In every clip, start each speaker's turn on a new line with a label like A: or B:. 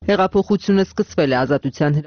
A: Հեղափոխությունը սկսվել է ազատության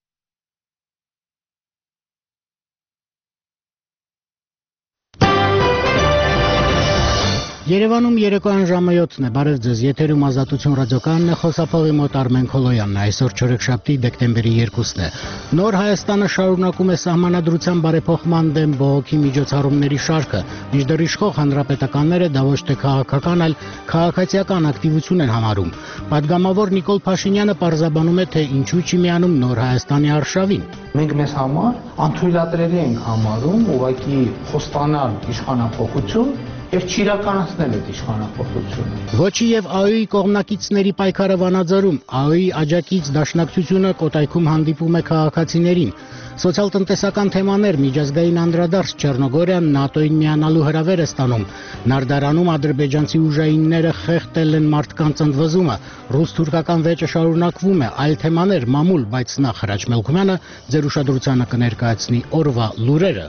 B: Երևանում երեկոյան ժամը 7-ն է, բարև ձեզ, եթերում ազատություն ռադիոկայանն է, խոսափողի մոտ Արմեն Քոլոյանն է, այսօր չորեքշաբթի դեկտեմբերի 2-ն է։ Նոր Հայաստանը շարունակում է սահմանադրության բարեփոխման դեմ բողոքի միջոցառումների շարքը, մինչդեռ իշխող հանրապետականները դա ոչ թե քաղաքական, այլ քաղաքացիական ակտիվություն են համարում։ Պատգամավոր Նիկոլ Փաշինյանը պարզաբանում է, թե ինչու չի միանում Նոր Հայաստանի արշավին։
C: Մենք մեզ համար անթույլատրելի ենք համարում ուղղակի խոստանալ իշխանափոխություն եւ չիրականացնել այդ իշխանափոխությունը։
B: Ոչի եւ ԱՕ-ի կողմնակիցների պայքարը Վանաձորում, ԱՕ-ի աջակից դաշնակցությունը Կոտայքում հանդիպում է քաղաքացիներին։ Սոցիալ-տնտեսական թեմաներ, միջազգային անդրադարձ, Չեռնոգորիան ՆԱՏՕ-ին միանալու հրավեր է ստանում։ Նարդարանում ադրբեջանցի ուժայինները խեղդել են մարդկանց ընդվզումը։ Ռուս-թուրքական վեճը շարունակվում է, այլ թեմաներ մամուլ, բայց նախ Հրաչ Մելքումյանը ձեր ուշադրությանը կներկայացնի օրվա լուրերը։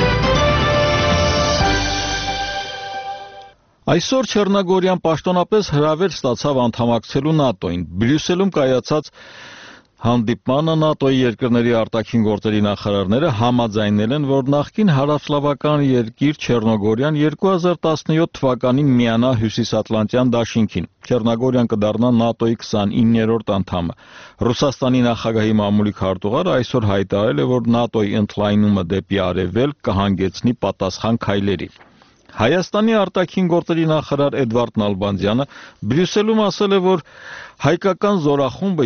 D: Այսօր Չեռնոգորիան պաշտոնապես հրավեր ստացավ անդամակցելու ՆԱՏՕ-ին։ Բրյուսելում կայացած հանդիպմանը ՆԱՏՕ-ի երկրների արտաքին գործերի նախարարները համաձայնել են, որ նախկին հարավսլավական երկիր Չեռնոգորիան 2017 թվականին միանա Հյուսիսատլանտյան դաշինքին։ Չեռնոգորիան կդառնա ՆԱՏՕ-ի 29-րդ անդամը։ Ռուսաստանի նախագահի մամուլի քարտուղարը այսօր հայտարարել է, որ ՆԱՏՕ-ի ընդլայնումը դեպի արևելք կհանգեցնի պատասխան քայլերի։ Հայաստանի արտաքին գործերի նախարար Էդվարդ Նալբանդյանը Բրյուսելում ասել է, որ հայկական զորախումբը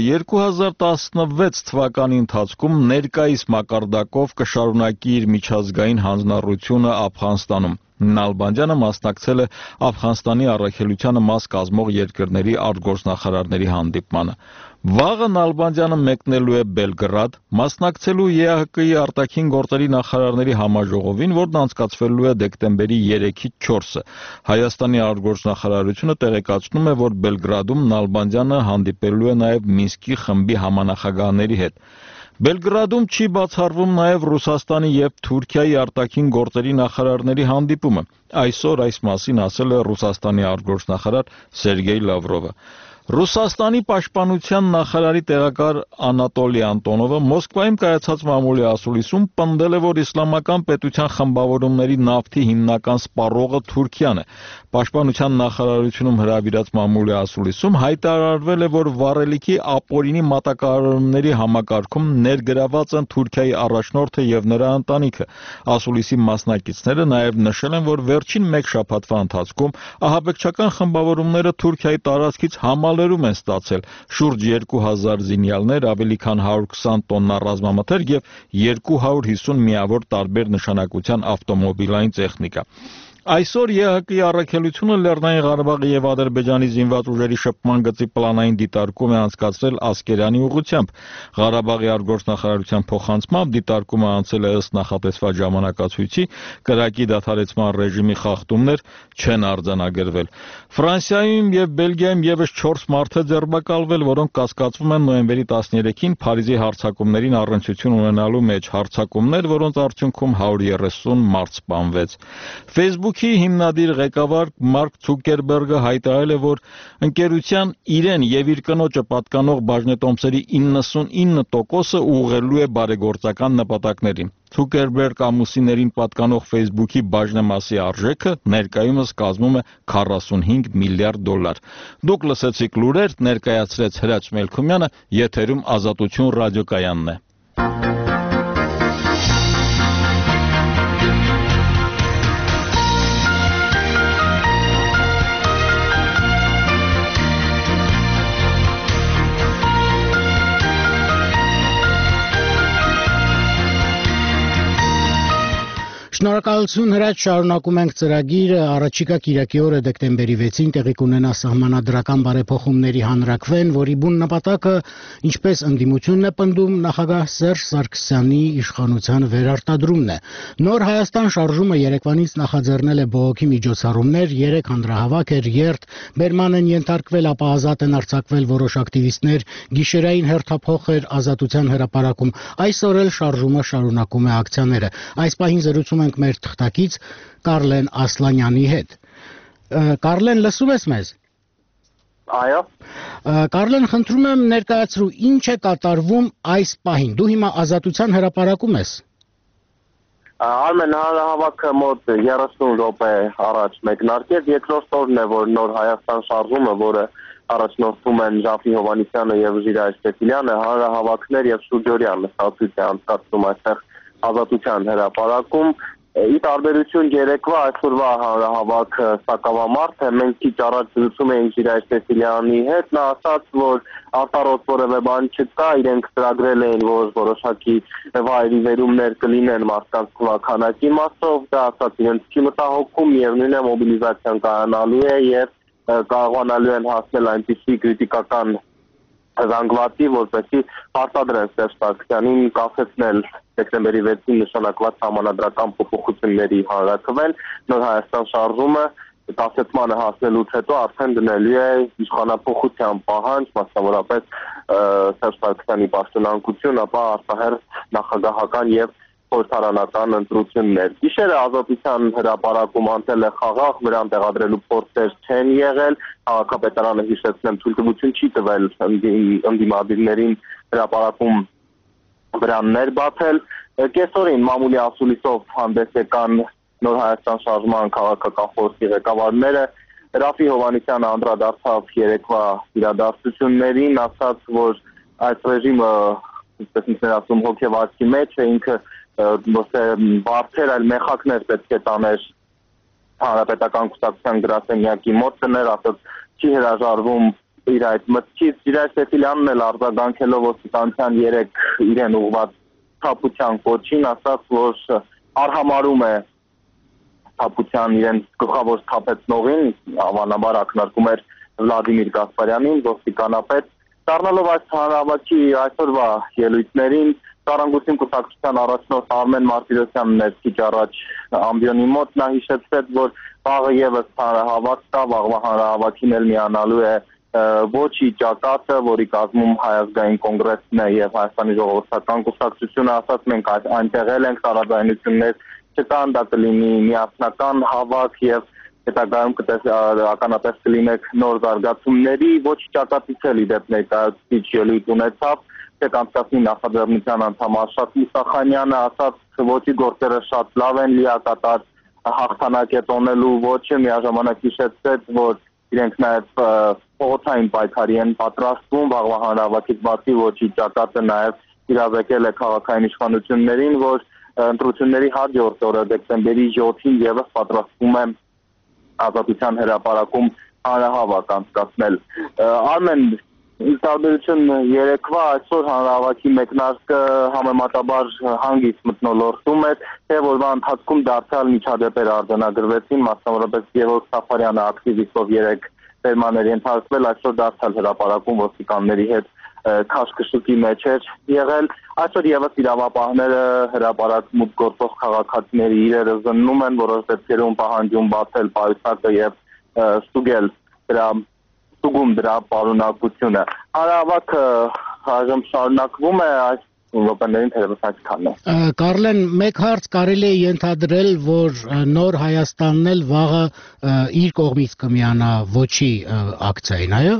D: 2016 թվականի ընթացքում ներկայիս մակարդակով կշարունակի իր միջազգային հանձնառությունը Աֆղանստանում։ Նալբանդյանը մասնակցել է Աֆղանստանի առաքելությանը մաս կազմող երկրների արտգործնախարարների հանդիպմանը։ Վաղը Նալբանդյանը մեկնելու է Բելգրադ, մասնակցելու ԵԱՀԿ-ի արտաքին գործերի նախարարների համաժողովին, որն անցկացվելու է դեկտեմբերի 3-ից 4-ը։ Հայաստանի արտգործնախարարությունը տեղեկացնում է, որ Բելգրադում Նալբանդյանը հանդիպելու է նաև Մինսկի խմբի համանախագահների հետ։ Բելգրադում չի բացառվում նաև Ռուսաստանի եւ Թուրքիայի արտաքին գործերի նախարարների հանդիպումը։ Այսօր այս մասին ասել է Ռուսաստանի արտգործնախարար Սերգեյ Լավրովը։ Ռուսաստանի պաշտպանության նախարարի տեղակալ Անատոլի Անտոնովը Մոսկվայում կայացած մամուլի ասուլիսում պնդել է, որ իսլամական պետության խմբավորումների նավթի հիմնական սպառողը Թուրքիան է։ Պաշտպանության նախարարությունում հրավիրած մամուլի ասուլիսում հայտարարվել է, որ վառելիքի ապօրինի մատակարարումների համակարգում ներգրաված են Թուրքիայի առաջնորդը եւ նրա ընտանիքը։ Ասուլիսի մասնակիցները նաև նշել են, որ վերջին մեկ շաբաթվա ընթացքում ահաբեկչական խմբավորումները Թուրքիայի տարածքից համալրում են ստացել շուրջ 2000 զինյալներ, ավելի քան 120 տոննա ռազմամթերք եւ 250 միավոր տարբեր նշանակության ավտոմոբիլային տեխնիկա։ Այսօր ԵԱՀԿ-ի առաքելությունը Լեռնային Ղարաբաղի եւ Ադրբեջանի զինված ուժերի շփման գծի պլանային դիտարկում է անցկացրել Ասկերանի ուղղությամբ։ Ղարաբաղի արտգործնախարարության փոխանցմամբ դիտարկումը անցել է ըստ նախատեսված ժամանակացույցի, կրակի դադարեցման ռեժիմի խախտումներ չեն արձանագրվել։ Ֆրանսիայում եւ Բելգիայում եւս 4 մարդ է ձերբակալվել, որոնք կասկածվում են նոյեմբերի 13-ին Փարիզի հարձակումներին առնչություն ունենալու մեջ, հարձակումներ, որոնց արդյունքում 130 մարդ սպանվեց։ Facebook-ի հիմնադիր ղեկավար Մարկ Ցուկերբերգը հայտարարել է, որ ընկերության իրեն եւ իր կնոջը պատկանող բաժնետոմսերի 99%-ը ուղղելու է բարեգործական նպատակներին։ Ցուկերբերգ ամուսիններին պատկանող Facebook-ի բաժնեմասի արժեքը ներկայումս կազմում է $45 միլիարդ։ Դուք լսեցիք լուրեր, ներկայացրեց Հրաչ Մելքումյանը, եթերում Ազատություն ռադիոկայանն է։
B: Շնորհակալություն Հրաչ, շարունակում ենք ծրագիրը, առաջիկա կիրակի օրը դեկտեմբերի 6-ին տեղի կունենա սահմանադրական բարեփոխումների հանրաքվեն, որի բուն նպատակը, ինչպես ընդդիմությունն է պնդում, նախագահ Սերժ Սարգսյանի իշխանության վերարտադրումն է։ Նոր Հայաստան շարժումը երեկվանից նախաձեռնել է բողոքի միջոցառումներ, 3 հանրահավաք էր, երթ, բերման են ենթարկվել, ապա ազատ են արձակվել որոշ ակտիվիստներ, գիշերային հերթափոխ էր Ազատության հրապարակում։ Այսօր էլ շարժումը շարունակում է ակցիաները։ Այս պահին զրուցում ենք մեր թղթակից Կարլեն Ասլանյանի հետ։ Կարլեն, լսում ես մեզ։
E: Այո։
B: Կարլեն, խնդրում եմ ներկայացրու, ինչ է կատարվում այս պահին։ Դու հիմա Ազատության հրապարակում ես։
E: Արմեն, հանրահավաքը մոտ 30 րոպե առաջ մեկնարկեց, երկրորդ օրն է, որ Նոր Հայաստան շարժումը, որը առաջնորդում են Ժաֆի Հովհաննիսյանը եւ Ժիրայր Ստեփիլյանը, հանրահավաքներ եւ շուրջօրյա մրցակցություն է անցկացնում այստեղ Ազատության հրապարակում։ Ի տարբերություն երեկվա, այսօրվա հանրահավաքը սակավամարդ է, մենք քիչ առաջ զրուցում էինք Ժիրայր Ստեփիլյանի հետ, նա ասաց, որ արտարոտ որևէ բան չկա, իրենք ծրագրել էին, որ որոշակի վայրի վերումներ կլինեն մարդկանց քանակի մասով, դա ասաց իրենց չի մտահոգում, միևնույն է մոբիլիզացիան կայանալու է եւ կարողանալու են հասնել այնպիսի քրիտիկական զանգվածի, որպեսզի արտադրեն Սերժ Սարգսյանին կասեցնել դեկտեմբերի 6-ին նշանակված համանadrական փոփոխությունների հանրաքվեն, Նոր Հայաստան շարժումը կասեցմանը հասնելուց հետո արդեն դնելու է իշխանափոխության պահանջ, մասնավորապես Սերժ Սարգսյանի պաշտոնանկություն, ապա արտահերթ նախագահական եւ խորհրդարանական ընտրություններ։ Գիշերը Ազատության հրապարակում անցել է խաղաղ, վրան տեղադրելու փորձեր չեն եղել, քաղաքապետարանը հիշեցնեմ թույլտվություն չի տվել ընդդիմադիրներին հրապարակում վրաններ բացել։ Կեսօրին մամուլի ասուլիսով հանդես եկան Նոր Հայաստան շարժման քաղաքական խորհրդի ղեկավարները, Ռաֆի Հովհաննիսյանը անդրադարձավ երեկվա իրադարձություններին, ասաց, որ այս ռեժիմը, ինչպես ինքն ասում, հոգեվարքի մեջ է, ինքը բարձր այլ մեխակներ պետք է տաներ հանրապետական կուսակցության գրասենյակի մոտ դներ, ասած չի հրաժարվում իր այդ մտքից։ Ժիրայր Ստեփիլյանն էլ արձագանքելով ոստիկանության 3 իրեն ուղղված թափության կոչին, ասաց, որ արհամարում է թափության իրեն գլխավոր թափեցնողին, հավանաբար ակնարկում էր Վլադիմիր Գասպարյանին, ոստիկանապետ։ Դառնալով այս հանրահավաքի այսօրվա ելույթներին, Ժառանգություն կուսակցության առաջնորդ Արմեն Մարտիրոսյանն էր քիչ առաջ ամբիոնի մոտ, նա հիշեցրեց, որ վաղը եւս հանրահավաք կա, վաղվա հանրահավաքին էլ միանալու է ոչի ճակատը, որի կազմում Հայ ազգային կոնգրեսն է եւ Հայաստանի ժողովրդական կուսակցությունը, ասած մենք այնտեղ ենք, տարաձայնություններ չկան, դա կլինի միասնական հավաք եւ հետագայում ականատես կլինեք նոր զարգացումների, ոչի ճակատից էլ իդեպ ներկայացուցիչ ելույթ ունեցավ, կանցկացնի նախաձեռնության անդամ Արշակ Մուսախանյանը, ասաց ոչի գործերը շատ լավ են, լիակատար հաղթանակ է տոնելու ոչը, միաժամանակ հիշեցրեց, որ իրենք նաև փողոցային պայքարի են պատրաստվում, վաղվա հանրահավաքից բացի ոչի ճակատը նաև իրազեկել է քաղաքային իշխանություններին, որ ընտրությունների հաջորդ օրը դեկտեմբերի 7-ին եւս պատրաստվում է Ազատության հրապարակում հանրահավաք անցկացնել։ Արմեն, ի տարբերություն երեկվա, այսօր հանրահավաքի մեկնարկը համեմատաբար հանգիստ մթնոլորտում էր, թե որվա ընթացքում դարձյալ միջադեպեր արձանագրվեցին, մասնավորապես Գևորգ Սաֆարյանը ակտիվիստով 3 ֆերմաներ ենթարկվել, այսօր դարձյալ հրապարակում ոստիկանների հետ քաշքշուկի մեջ էր եղել։ Այսօր եւս իրավապահները հրապարակ մուտք գործող քաղաքացիների իրերը զննում են, որոշ դեպքերում պահանջում բացել պայուսակը եւ ստուգել դրա պարունակությունը։ Հանրահավաքը այժմ շարունակվում է, այս րոպեներին թերևս այսքանն է։
B: Կարլեն, մեկ հարց կարելի է ենթադրել, որ Նոր Հայաստանն էլ վաղը իր կողմից կմիանա ոչի ակցիային, այո։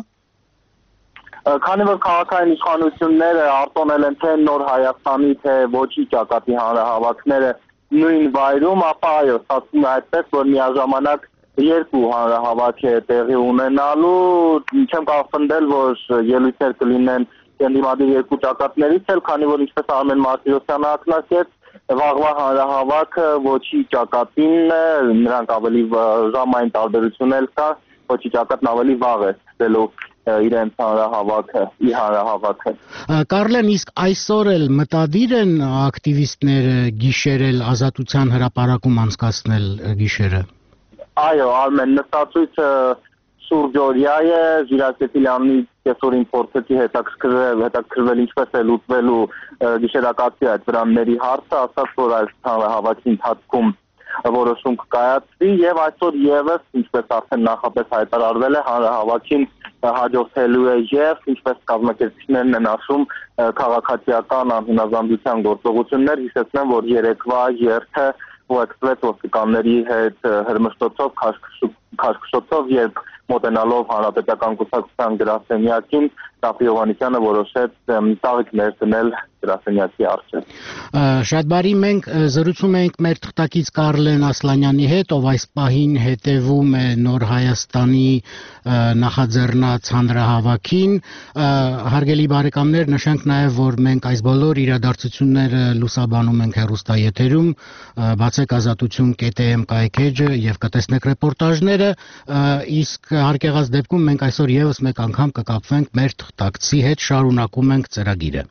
E: Քանի որ քաղաքային իշխանությունները արտոնել են թե Նոր Հայաստանի, թե ոչի ճակատի հանրահավաքները նույն վայրում, ապա այո, ստացվում է այդպես, որ միաժամանակ 2 հանրահավաք է տեղի ունենալու, չեմ կարող պնդել, որ ելույթներ կլինեն ընդդիմադիր 2 ճակատներից էլ, քանի որ ինչպես Արմեն Մարտիրոսյանը ակնարկեց, վաղվա հանրահավաքը ոչի ճակատին է, նրանք ավելի ժամային տարբերություն էլ կա, ոչի ճակատն ավելի վաղ է ստելու իրենց հանրահավաքը։
B: Կարլեն, իսկ այսօր էլ մտադիր են ակտիվիստները գիշերել Ազատության հրապարակում անցկացնել գիշերը։
E: Այո, Արմեն, նստածույցը շուրջօրյա է, Ժիրայր Ստեփիլյանի կեսօրին փորձեցի հետաքրքրվել ինչպես է լուծվելու գիշերակացի այդ վրանների հարցը, ասաց, որ այս հանրահավաքի ընթացքում որոշում կկայացվի եւ այսօր եւս, ինչպես արդեն նախապես հայտարարվել է, հանրահավաքին հաջորդելու է եւ ինչպես կազմակերպիչներն են ասում, քաղաքացիական անհնազանդության գործողություններ, հիշեցնեմ, որ երեկվա երթը ուղեկցվեց ոստիկանների հետ հրմշտոցով քաշքշուկ քաշքշոցով, երբ մոտենալով հանրապետական կուսակցության գրասենյակին Ռաֆի Հովհաննիսյանը որոշեց ծաղիկ ներդնել գրասենյակի առջև։
B: Շատ բարի, մենք զրուցում ենք մեր թղթակից Կարլեն Ասլանյանի հետ, ով այս պահին հետևում է Նոր Հայաստանի նախաձեռնած հանրահավաքին։ Հարգելի բարեկամներ, նշենք նաև, որ մենք այս բոլոր իրադարձությունները լուսաբանում ենք հեռուստաեթերում, բացեք azatutun.am կայքեջը եւ կտեսնեք ռեպորտաժները, իսկ հարկեղած դեպքում մենք այսօր եւս մեկ անգամ կկապվենք մեր թղթակցի հետ, շարունակում ենք ծրագիրը։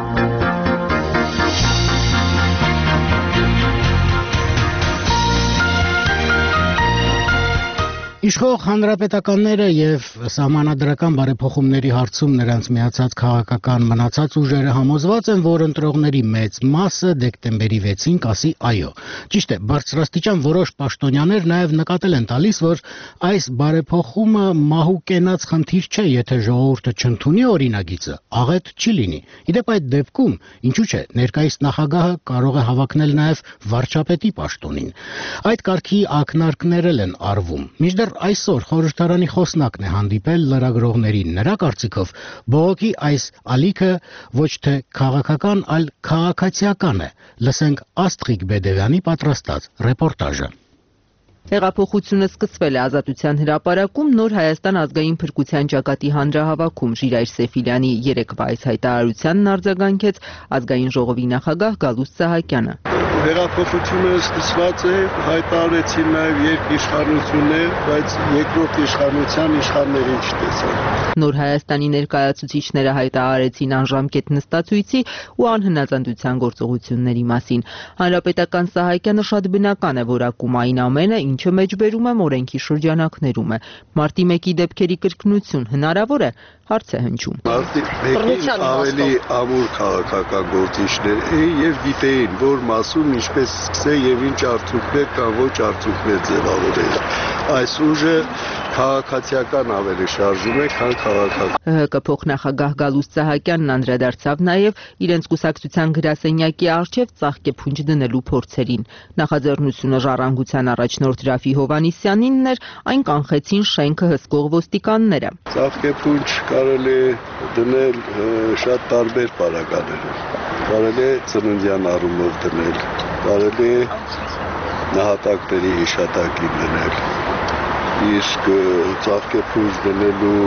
B: Իշխող հանրապետականները եւ սահմանադրական բարեփոխումների հարցում նրանց միացած քաղաքական մնացած ուժերը համոզված են, որ ընտրողների մեծ մասը դեկտեմբերի 6-ին կասի այո։ Ճիշտ է, բարձրաստիճան որոշ պաշտոնյաներ նաեւ նկատել են տալիս, որ այս բարեփոխումը մահու կենաց խնդիր չէ, եթե ժողովուրդը չընդունի օրինագիծը, աղետ չի լինի։ Իդեպ այդ դեպքում, ինչու՞ չէ, ներկայիս նախագահը կարող է հավակնել նաեւ վարչապետի պաշտոնին։ Այդ կարգի ակնարկներ են արվում։ Մինչդեռ այսօր խորհրդարանի խոսնակն է հանդիպել լրագրողներին, նրա կարծիքով բողոքի այս ալիքը ոչ թե քաղաքական, այլ քաղաքացիական է։ Լսենք Աստղիկ Բեդևյանի պատրաստած ռեպորտաժը։
A: Հեղափոխությունը սկսվել է Ազատության հրապարակում Նոր Հայաստան ազգային փրկության ճակատի հանրահավաքում Ժիրայր Սեֆիլյանի երեկվա այս հայտարարությանն արձագանքեց ազգային ժողովի նախագահ Գալուստ Սահակյանը։
F: Հեղափոխությունը սկսված է, հայտարարեցին նաև երկիշխանություններ, բայց երկրորդ իշխանության իշխաններին չտեսան։
A: Նոր Հայաստանի ներկայացուցիչները հայտարարեցին անժամկետ նստացույցի ու անհնազանդության գործողությունների մասին։ Հանրապետական Սահակյանը շատ բնական է որակում այն ամենը, ինչը մեջբերում է օրենքի շրջանակներում է։ Մարտի 1-ի դեպքերի կրկնություն հնարավոր է, հարց է հնչում։
F: Մարտի 1-ին ավելի ամուր քաղաքական գործիչներ էին եւ գիտեին, որ մասում ինչպես սկսել եւ ինչ արդյունքներ կամ ոչ արդյունքներ ձևավորել։ Այս ուժը քաղաքացիական ավելի շարժում է, քան քաղաքական։
A: ՀՀԿ փոխնախագահ Գալուստ Սահակյանն անդրադարձավ նաև իրենց կուսակցության գրասենյակի առջև ծաղկեփունջ դնելու փորձերին։ Նախաձեռնությունը ժառանգության առաջնորդ Ռաֆի Հովհաննիսյանինն էր, այն կանխեցին շենքը հսկող ոստիկանները։
F: Ծաղկեփունջ կարելի է դնել շատ տարբեր պարագաներով։ Կարելի է ծննդյան առումով դնել, կարելի է նահատակների հիշատակին դնել։ Իսկ ծաղկեփունջ դնելու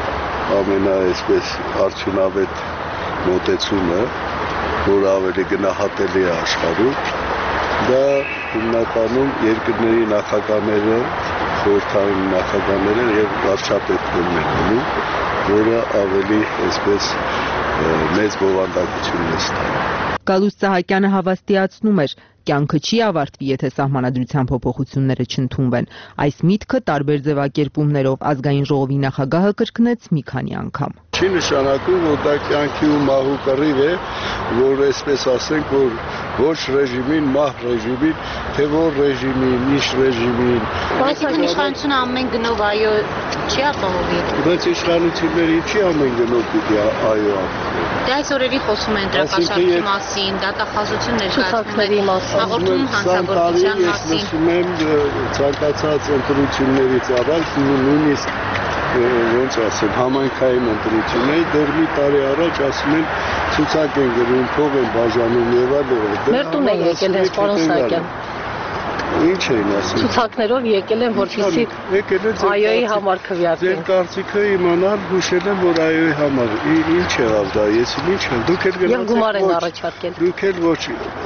F: ամենաայսպես արդյունավետ մոտեցումը, որ ավելի գնահատելի է աշխարհում, դա հիմնականում երկրների նախագահները, խորհրդային նախագահները եւ վարչապետներն են անում, որը ավելի այսպես մեծ բովանդակություն է ստանում։
A: Գալուստ Սահակյանը հավաստիացնում էր, կյանքը չի ավարտվի, եթե սահմանադրության փոփոխությունները չընդունվեն։ Այս միտքը տարբեր ձևակերպումներով ազգային ժողովի նախագահը կրկնեց մի քանի անգամ։
F: Չի նշանակում, որ դա կյանքի ու մահու կռիվ է, որ այսպես ասենք, որ ոչ ռեժիմին, մահ ռեժիմին, թե որ ռեժիմին, ինչ ռեժիմին։
G: Բայց իշխանությունը ամեն գնով այո չի ապահովի։
F: Բայց իշխանությունները ինչի ամեն գնով պիտի այո ապահովի։
G: Դե այս օրերի խոսում են դրակաշարքի մասին, դատախազություն ներկայացնում են, հաղորդում հանցագործության մասին։
F: Լսում եմ ցանկացած ընտրություններից առաջ նույնիսկ ոնց ասեմ, համայնքային ընտրություններ դեռ մի տարի առաջ ասում են ցուցակ են գրում, փող են բաժանում եւ այլն։
H: Մեր տուն են եկել հենց պարոն Սահակյան։
F: Ինչ էին ասում։
H: Ցուցակներով եկել են, որպեսզի այոյի համար քվեարկեն։
F: Ձեր կարծիքը իմանալ, հուշել եմ, որ այոյի համար ինչ եղավ դա, ես ինչ եմ, դուք էլ գնացեք։
H: Եվ գումար են առաջարկել։
F: Դուք էլ ոչ,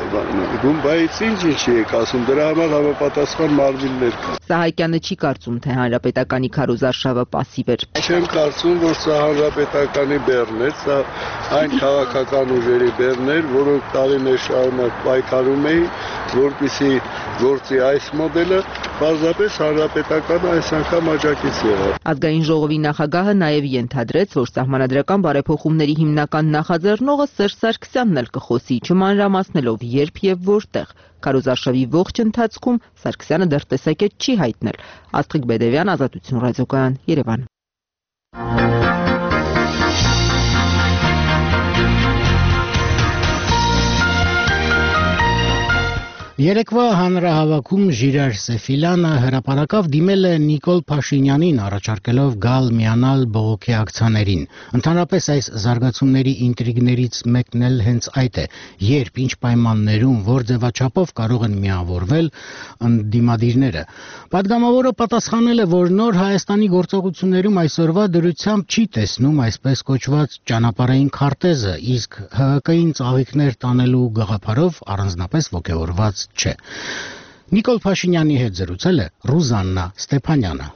F: բայց ինչ եք ասում, դրա համար համապատասխան մարմիններ կան։
A: Սահակյանը չի կարծում, թե հանրապետականի քարոզարշավը պասիվ էր։
F: Չեմ կարծում, որ սա հանրապետականի բեռն էր, սա այն քաղաքական ուժերի բեռն էր, որոնք տարիներ շարունակ պայքարում էին, որպեսզի գործի այս մոդելը, պարզապես հանրապետականը այս անգամ աջակից եղավ։
A: Ազգային ժողովի նախագահը նաև ենթադրեց, որ սահմանադրական բարեփոխումների հիմնական նախաձեռնողը Սերժ Սարգսյանն էլ կխոսի, չմանրամասնելով երբ եւ որտեղ։ Քարոզարշավի ողջ ընթացքում Սարգսյանը դեռ տեսակետ չի հայտնել։ Աստղիկ Բեդևյան, Ազատություն ռադիոկայան, Երևան։
B: Երեկվա հանրահավաքում Ժիրայր Սեֆիլյանը հրապարակավ դիմել է Նիկոլ Փաշինյանին, առաջարկելով գալ միանալ բողոքի ակցիաներին։ Ընդհանրապես այս զարգացումների ինտրիգներից մեկն էլ հենց այդ է, երբ ինչ պայմաններում, որ ձևաչափով կարող են միավորվել ընդդիմադիրները։ Պատգամավորը պատասխանել է, որ նոր Հայաստանի գործողություններում այսօրվա դրությամբ չի տեսնում այսպես կոչված ճանապարհային քարտեզը, իսկ ՀՀԿ-ին ծաղիկներ տանելու գաղափարով առանձնապես ոգևորված չէ։ Նիկոլ Փաշինյանի հետ զրուցել է Ռուզաննա Ստեփանյանը։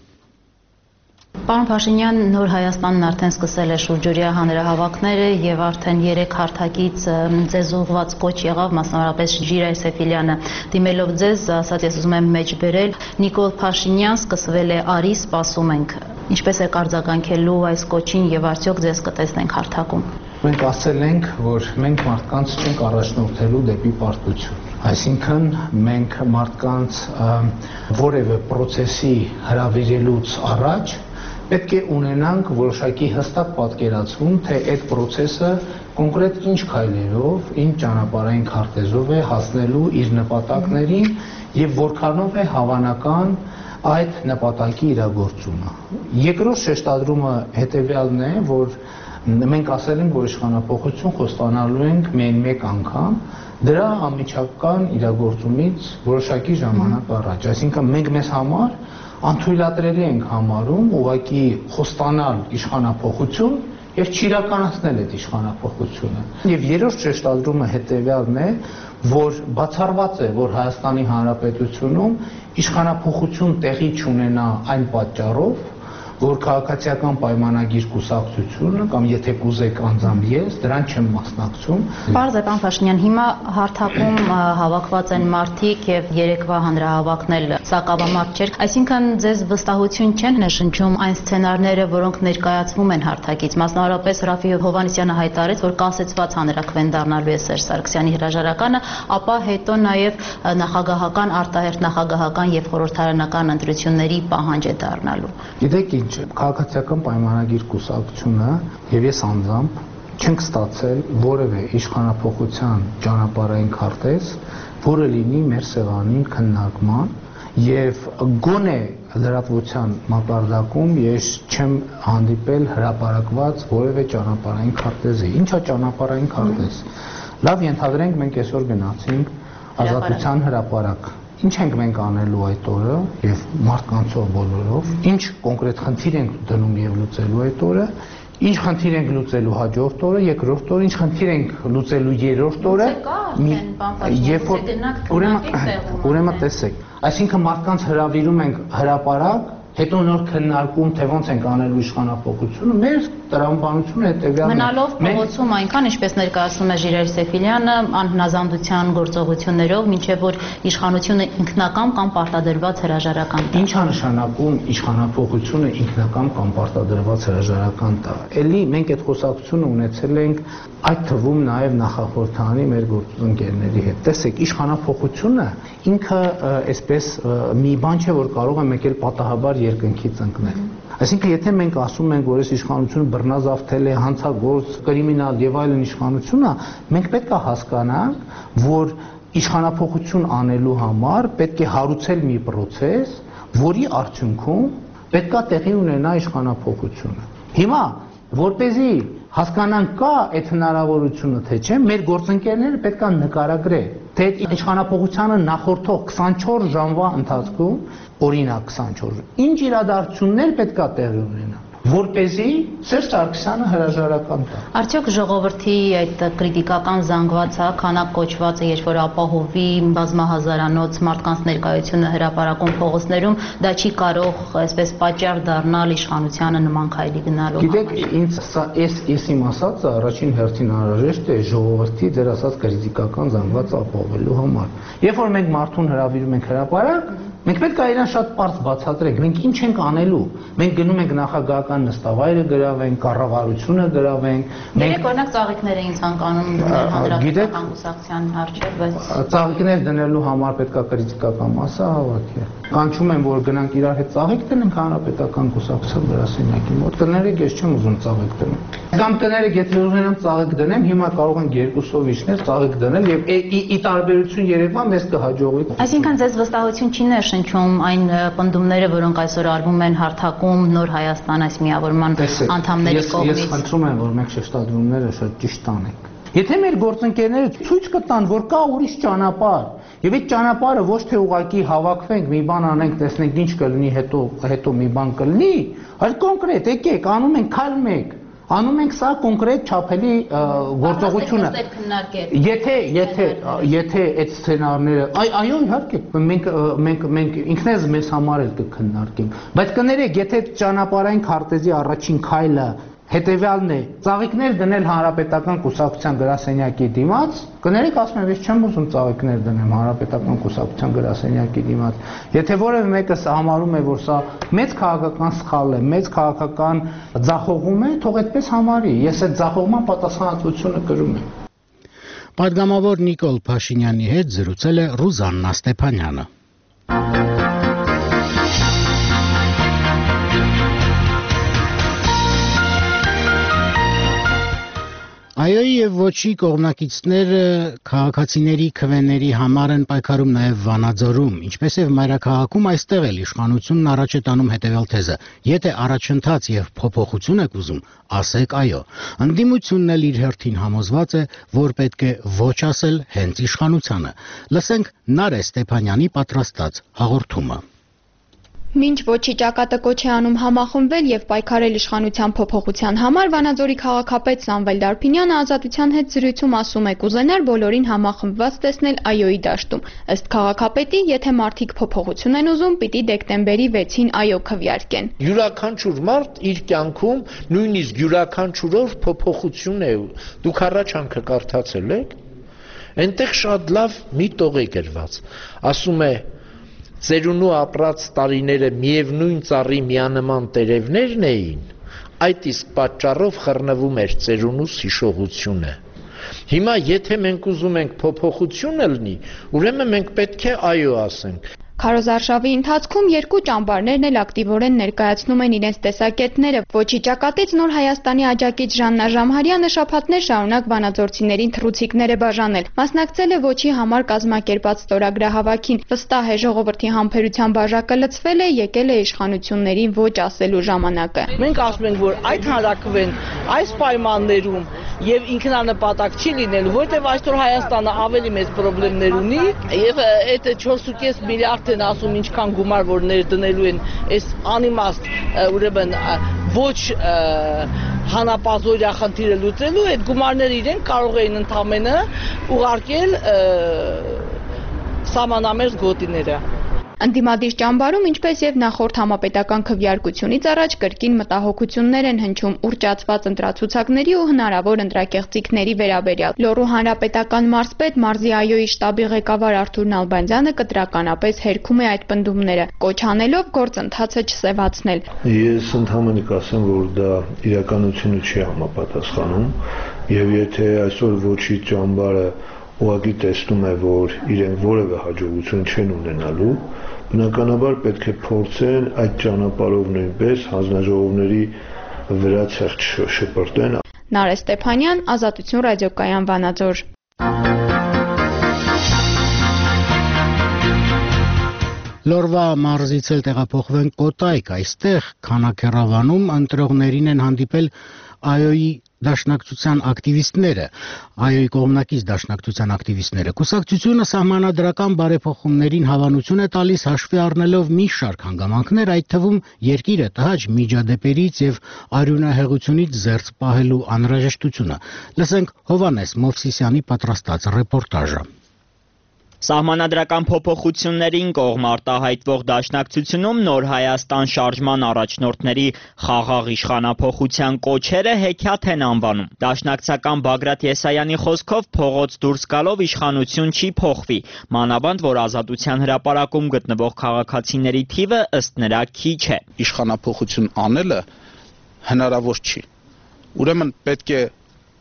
I: Պարոն Փաշինյան, Նոր Հայաստանն արդեն սկսել է շուրջօրյա հանրահավաքները եւ արդեն 3 հարթակից ձեզ ուղղված կոչ եղավ, մասնավորապես Ժիրայր Սեֆիլյանը դիմելով ձեզ, ասած ես ուզում եմ մեջ բերել, Նիկոլ Փաշինյան սկսվել է արի, սպասում ենք։ Ինչպես է արձագանքելու այս կոչին եւ արդյոք ձեզ կտեսնենք հարթակում։
C: Մենք ասել ենք, որ մենք մարդկանց չենք առաջնորդելու դեպի պարտություն։ Այսինքն մենք մարդկանց որևէ process-ի հրավիրելուց առաջ պետք է ունենանք որոշակի հստակ պատկերացում, թե այդ process-ը կոնկրետ ինչ քայլերով, ինչ ճանապարհային քարտեզով է հասնելու իր նպատակներին եւ որքանով է հավանական այդ նպատակի իրագործումը։ Երկրորդ շեշտադրումը հետեւյալն է, որ մենք ասել ենք, որ իշխանապողություն խոստանալու ենք միայն մեկ անգամ, դրա անմիջական իրագործումից որոշակի ժամանակ առաջ։ Այսինքն մենք մեզ համար անթույլատրելի ենք համարում ուղղակի խոստանալ իշխանապողություն եւ չիրականացնել այդ իշխանապողությունը։ Եվ երրորդ շեշտադրումը հետեւյալն է, որ բացառված է, որ Հայաստանի Հանրապետությունում իշխանապողություն տեղի չունենա այն պատճառով, որ քաղաքացիական պայմանագիր կուսակցությունը կամ եթե կուզեք անձամբ ես դրան չեմ մասնակցում։
I: Պարզ է, պարոն Փաշինյան, հիմա հարթակում հավաքված են մարդիկ եւ երեկվա հանրահավաքն էլ սակավամարտ չէր, այսինքն ձեզ վստահություն չեն նշնչում այն սցենարները, որոնք ներկայացվում են հարթակից, մասնավորապես Ռաֆի Հովհաննիսյանը հայտարարեց, որ կասեցված հանրաքվեն դառնալու է Սերժ Սարգսյանի հրաժարականը, ապա հետո նաեւ նախագահական, արտահերթ նախագահական եւ խորհրդարանական ընտրությունների պահանջ է դառնալու։
C: Գիտեք ինչ, քաղաքացիական պայմանագիր կուսակցությունը եւ ես անձամբ չենք ստացել որևէ իշխանապողության ճանապարհային քարտեզ, որը լինի մեր սեղանի քննարկման եւ գոնե լրատվության մակարդակում ես չեմ հանդիպել հրապարակված որևէ ճանապարհային քարտեզի։ Ինչա ճանապարհային քարտեզ։ Լավ, ենթադրենք մենք այսօր գնացինք Ազատության հրապարակ։ Ինչ ենք մենք անելու այդ օրը եւ մարդկանցով բոլորով, ինչ կոնկրետ խնդիր ենք դնում եւ լուծելու այդ օրը, ինչ խնդիր ենք լուծելու հաջորդ օրը, երկրորդ օրը, ինչ խնդիր ենք լուծելու երրորդ օրը, երբ որ ուրեմն տեսեք, այսինքն մարդկանց հրավիրում ենք հրապարակ, հետո նոր քննարկում, թե ոնց ենք անելու իշխանապողությունը, մեր տրամաբանությունը հետեւյալն է։ Մնալով
I: փողոցում այնքան, ինչպես ներկայացնում է Ժիրայր Սեֆիլյանը, անհնազանդության գործողություններով, մինչև որ իշխանությունը ինքնական կամ պարտադրված հրաժարական տա։
C: Ինչ է նշանակում իշխանապողությունը ինքնական կամ պարտադրված հրաժարական տա։ Էլի մենք այդ խոսակցությունը ունեցել ենք այդ թվում նաև նախախորհրդանի մեր գործընկերների հետ։ Տեսեք, իշխանապողությունը ինքը այսպես մի բան չէ, որ կարող է մեկ էլ պատահաբար երկնքից ընկնել։ Այսինքն, եթե մենք ասում ենք, որ այս իշխանությունը բռնազավթել է, հանցագործ, կրիմինալ եւ այլն իշխանությունը, մենք պետք է հասկանանք, որ իշխանապողություն անելու համար պետք է հարուցել մի process, որի արդյունքում պետք է տեղի ունենա իշխանապողությունը։ Հիմա, որպեսզի հասկանանք կա այդ հնարավորությունը թե չէ, մեր գործընկերները պետք է նկարագրեն, թե իշխանապողությանը նախորդող 24 ժամվա ընթացքում, օրինակ 24, ինչ իրադարձություններ պետք է տեղի ունենան, որպեսզի Սերժ Սարգսյանը հրաժարական տա։
I: Արդյոք ժողովրդի այդ կրիտիկական զանգվածը, քանակ կոչվածը, երբ որ ապահովի բազմահազարանոց մարդկանց ներկայությունը հրապարակում փողոցներում, դա չի կարող այսպես պատճառ դառնալ իշխանությանը նման քայլի գնալու։
C: Գիտեք, ինձ սա ես իմ ասածը առաջին հերթին անհրաժեշտ է ժողովրդի ձեր ասած կրիտիկական զանգվածը ապահովելու համար։ Երբ որ մենք մարդուն հրավիրում ենք հրապարակ, Մենք պետք է իրեն շատ պարզ բացատրենք, մենք ինչ ենք անելու։ Մենք գնում ենք նախագահական նստավայրը գրավենք, կառավարությունը գրավենք։
I: Մենք օրինակ ծաղիկներ էին ցանկանում հանրապետական կուսակցության առջև, բայց
C: ծաղիկներ դնելու համար պետք է կրիտիկական մասը հավաքել։ Կանչում են, որ գնանք իրար հետ ծաղիկ դնենք հանրապետական կուսակցության գրասենյակի մոտ։ Կներեք, ես չեմ ուզում ծաղիկ դնել։ Կամ կներեք, եթե ուզում եմ ծաղիկ դնեմ, հիմա կարող ենք երկուսով իջնել ծաղիկ դնել եւ ի տարբերություն Երևան մեզ կհաջողվի։
I: Այսինքն ձեզ վստահություն չի ներշնչում այն պնդումները, որոնք այսօր արվում են հարթակում Նոր Հայաստան այս միավորման անդամների կողմից։
C: Ես խնդրում եմ, որ մենք շեշտադրումները շատ ճիշտ անենք։ Եթե մեր գործընկերները ցույց կտան, որ կա ուրիշ ճանապարհ, եւ այդ ճանապարհը ոչ թե ուղղակի հավաքվենք, մի բան անենք, տեսնենք ինչ կլինի, հետո մի բան կլինի, այլ կոնկրետ եկեք, անում ենք քայլ 1, անում ենք սա կոնկրետ չափելի գործողությունը։ Եթե այդ սցենարները, այո, իհարկե, մենք ինքնես մեզ համար էլ կքննարկենք, բայց կներեք, եթե ճանապարհային քարտեզի առաջին քայլը հետևյալն է, ծաղիկներ դնել հանրապետական կուսակցության գրասենյակի դիմաց, կներեք, ասում եմ, ես չեմ ուզում ծաղիկներ դնեմ հանրապետական կուսակցության գրասենյակի դիմաց։ Եթե որևէ մեկը համարում է, որ սա մեծ քաղաքական սխալ է, մեծ քաղաքական ձախողում է, թող այդպես համարի։ Ես այդ ձախողման պատասխանատվությունը կրում եմ։
B: Պատգամավոր Նիկոլ Փաշինյանի հետ զրուցել է Ռուզաննա Ստեփանյանը։ Այոյի եւ ոչի կողմնակիցները քաղաքացիների քվեների համար են պայքարում նաեւ Վանաձորում, ինչպես եւ մայրաքաղաքում այստեղ էլ իշխանությունն առաջ է տանում հետեւյալ թեզը. եթե առաջընթաց եւ փոփոխություն եք ուզում, ասեք այո։ Ընդդիմությունն էլ իր հերթին համոզված է, որ պետք է ոչ ասել հենց իշխանությանը։ Լսենք Նարէ Ստեփանյանի պատրաստած հաղորդումը։
J: Մինչ ոչի ճակատը կոչ է անում համախմբվել եւ պայքարել իշխանության փոփոխության համար, Վանաձորի քաղաքապետ Սամվել Դարփինյանը Ազատության հետ զրույցում ասում է կուզենար բոլորին համախմբված տեսնել այոյի դաշտում։ Ըստ քաղաքապետի, եթե մարդիկ փոփոխություն են ուզում, պիտի դեկտեմբերի 6-ին այո քվեարկեն։
K: Յուրաքանչյուր մարդ իր կյանքում նույնիսկ յուրաքանչյուրով փոփոխություն է։ Դուք առաջանքը կարդացել եք։ Այնտեղ շատ լավ մի տող է գրված։ Ասում է Ծերունու ապրած տարիները միևնույն ծառի միանման տերևներն էին, այդ իսկ պատճառով խռնվում էր ծերունուս հիշողությունը։ Հիմա եթե մենք ուզում ենք փոփոխություն լինի, ուրեմն մենք պետք է այո ասենք։
J: Քարոզարշավի ընթացքում երկու ճամբարներն էլ ակտիվորեն ներկայացնում են իրենց տեսակետները։ Ոչի ճակատից Նոր Հայաստանի աջակից Ժաննա Ժամհարյանը շաբաթներ շարունակ վանաձորցիներին թռուցիկներ է բաժանել։ Մասնակցել է ոչի համար կազմակերպած ստորագրահավաքին։ Վստահ է ժողովրդի համբերության բաժակը լցվել է, եկել է իշխանություններին ոչ ասելու ժամանակը։
L: Մենք ասում ենք, որ այդ հանրաքվեն այս պայմաններում եւ ինքնանպատակ չի լինելու, որտեղ այսօր Հայաստանը ավելի մեծ խնդիրներ ունի եւ այդ 4.5 միլիարդ են ասում ինչքան գումար որ ներդնելու են այս անիմաստ ուրեմն ոչ հանապազորյա խնդիրը լուծելու այդ գումարները իրենք կարող էին ընդամենը ուղարկել սահմանամերձ գոտիները։
J: Ընդդիմադիր ճամբարում, ինչպես եւ նախորդ համապետական քվեարկությունից առաջ կրկին մտահոգություններ են հնչում ուռճացված ընտրացուցակների ու հնարավոր ընտրակեղծիքների վերաբերյալ։ Լոռու հանրապետական մարզպետ Մարզի այոյի շտաբի ղեկավար Արթուր Նալբանդյանը կտրականապես հերքում է այդ պնդումները, կոչ անելով գործընթացը չսևացնել։
M: Ես ընդհանրապես կասեմ, որ դա իրականությունը չի համապատասխանում եւ եթե այսօր ոչի ճամբարը ուղղակի տեսնում է, որ իրենք որևէ հաջողություն չեն ունենալու, բնականաբար պետք է փորձեն այդ ճանապարհով նույնպես հանձնաժողովների վրա ցեղչ շպրտեն։
J: Նարէ Ստեփանյան, Ազատություն ռադիոկայան Վանաձոր։
B: Լորվա մարզից էլ տեղափոխվենք Կոտայք, այստեղ Քանաքեռավանում ընտրողներին են հանդիպել այոյի դաշնակցության ակտիվիստները, այոյի կողմնակից դաշնակցության ակտիվիստները։ Կուսակցությունը սահմանադրական բարեփոխումներին հավանություն է տալիս հաշվի առնելով մի շարք հանգամանքներ, այդ թվում երկիրը տհաճ միջադեպերից եւ արյունահեղությունից զերծ պահելու անհրաժեշտությունը։ Լսենք Հովհաննես Մովսիսյանի պատրաստած ռեպորտաժը։
N: Սահմանադրական փոփոխություններին կողմ արտահայտվող դաշնակցությունում Նոր Հայաստան շարժման առաջնորդների խաղաղ իշխանափոխության կոչերը հեքիաթ են անվանում։ Դաշնակցական Բագրատ Եսայանի խոսքով փողոց դուրս գալով իշխանություն չի փոխվի, մանավանդ որ Ազատության հրապարակում գտնվող քաղաքացիների թիվը ըստ նրա քիչ է։
O: Իշխանափոխություն անելը հնարավոր չի։ Ուրեմն պետք է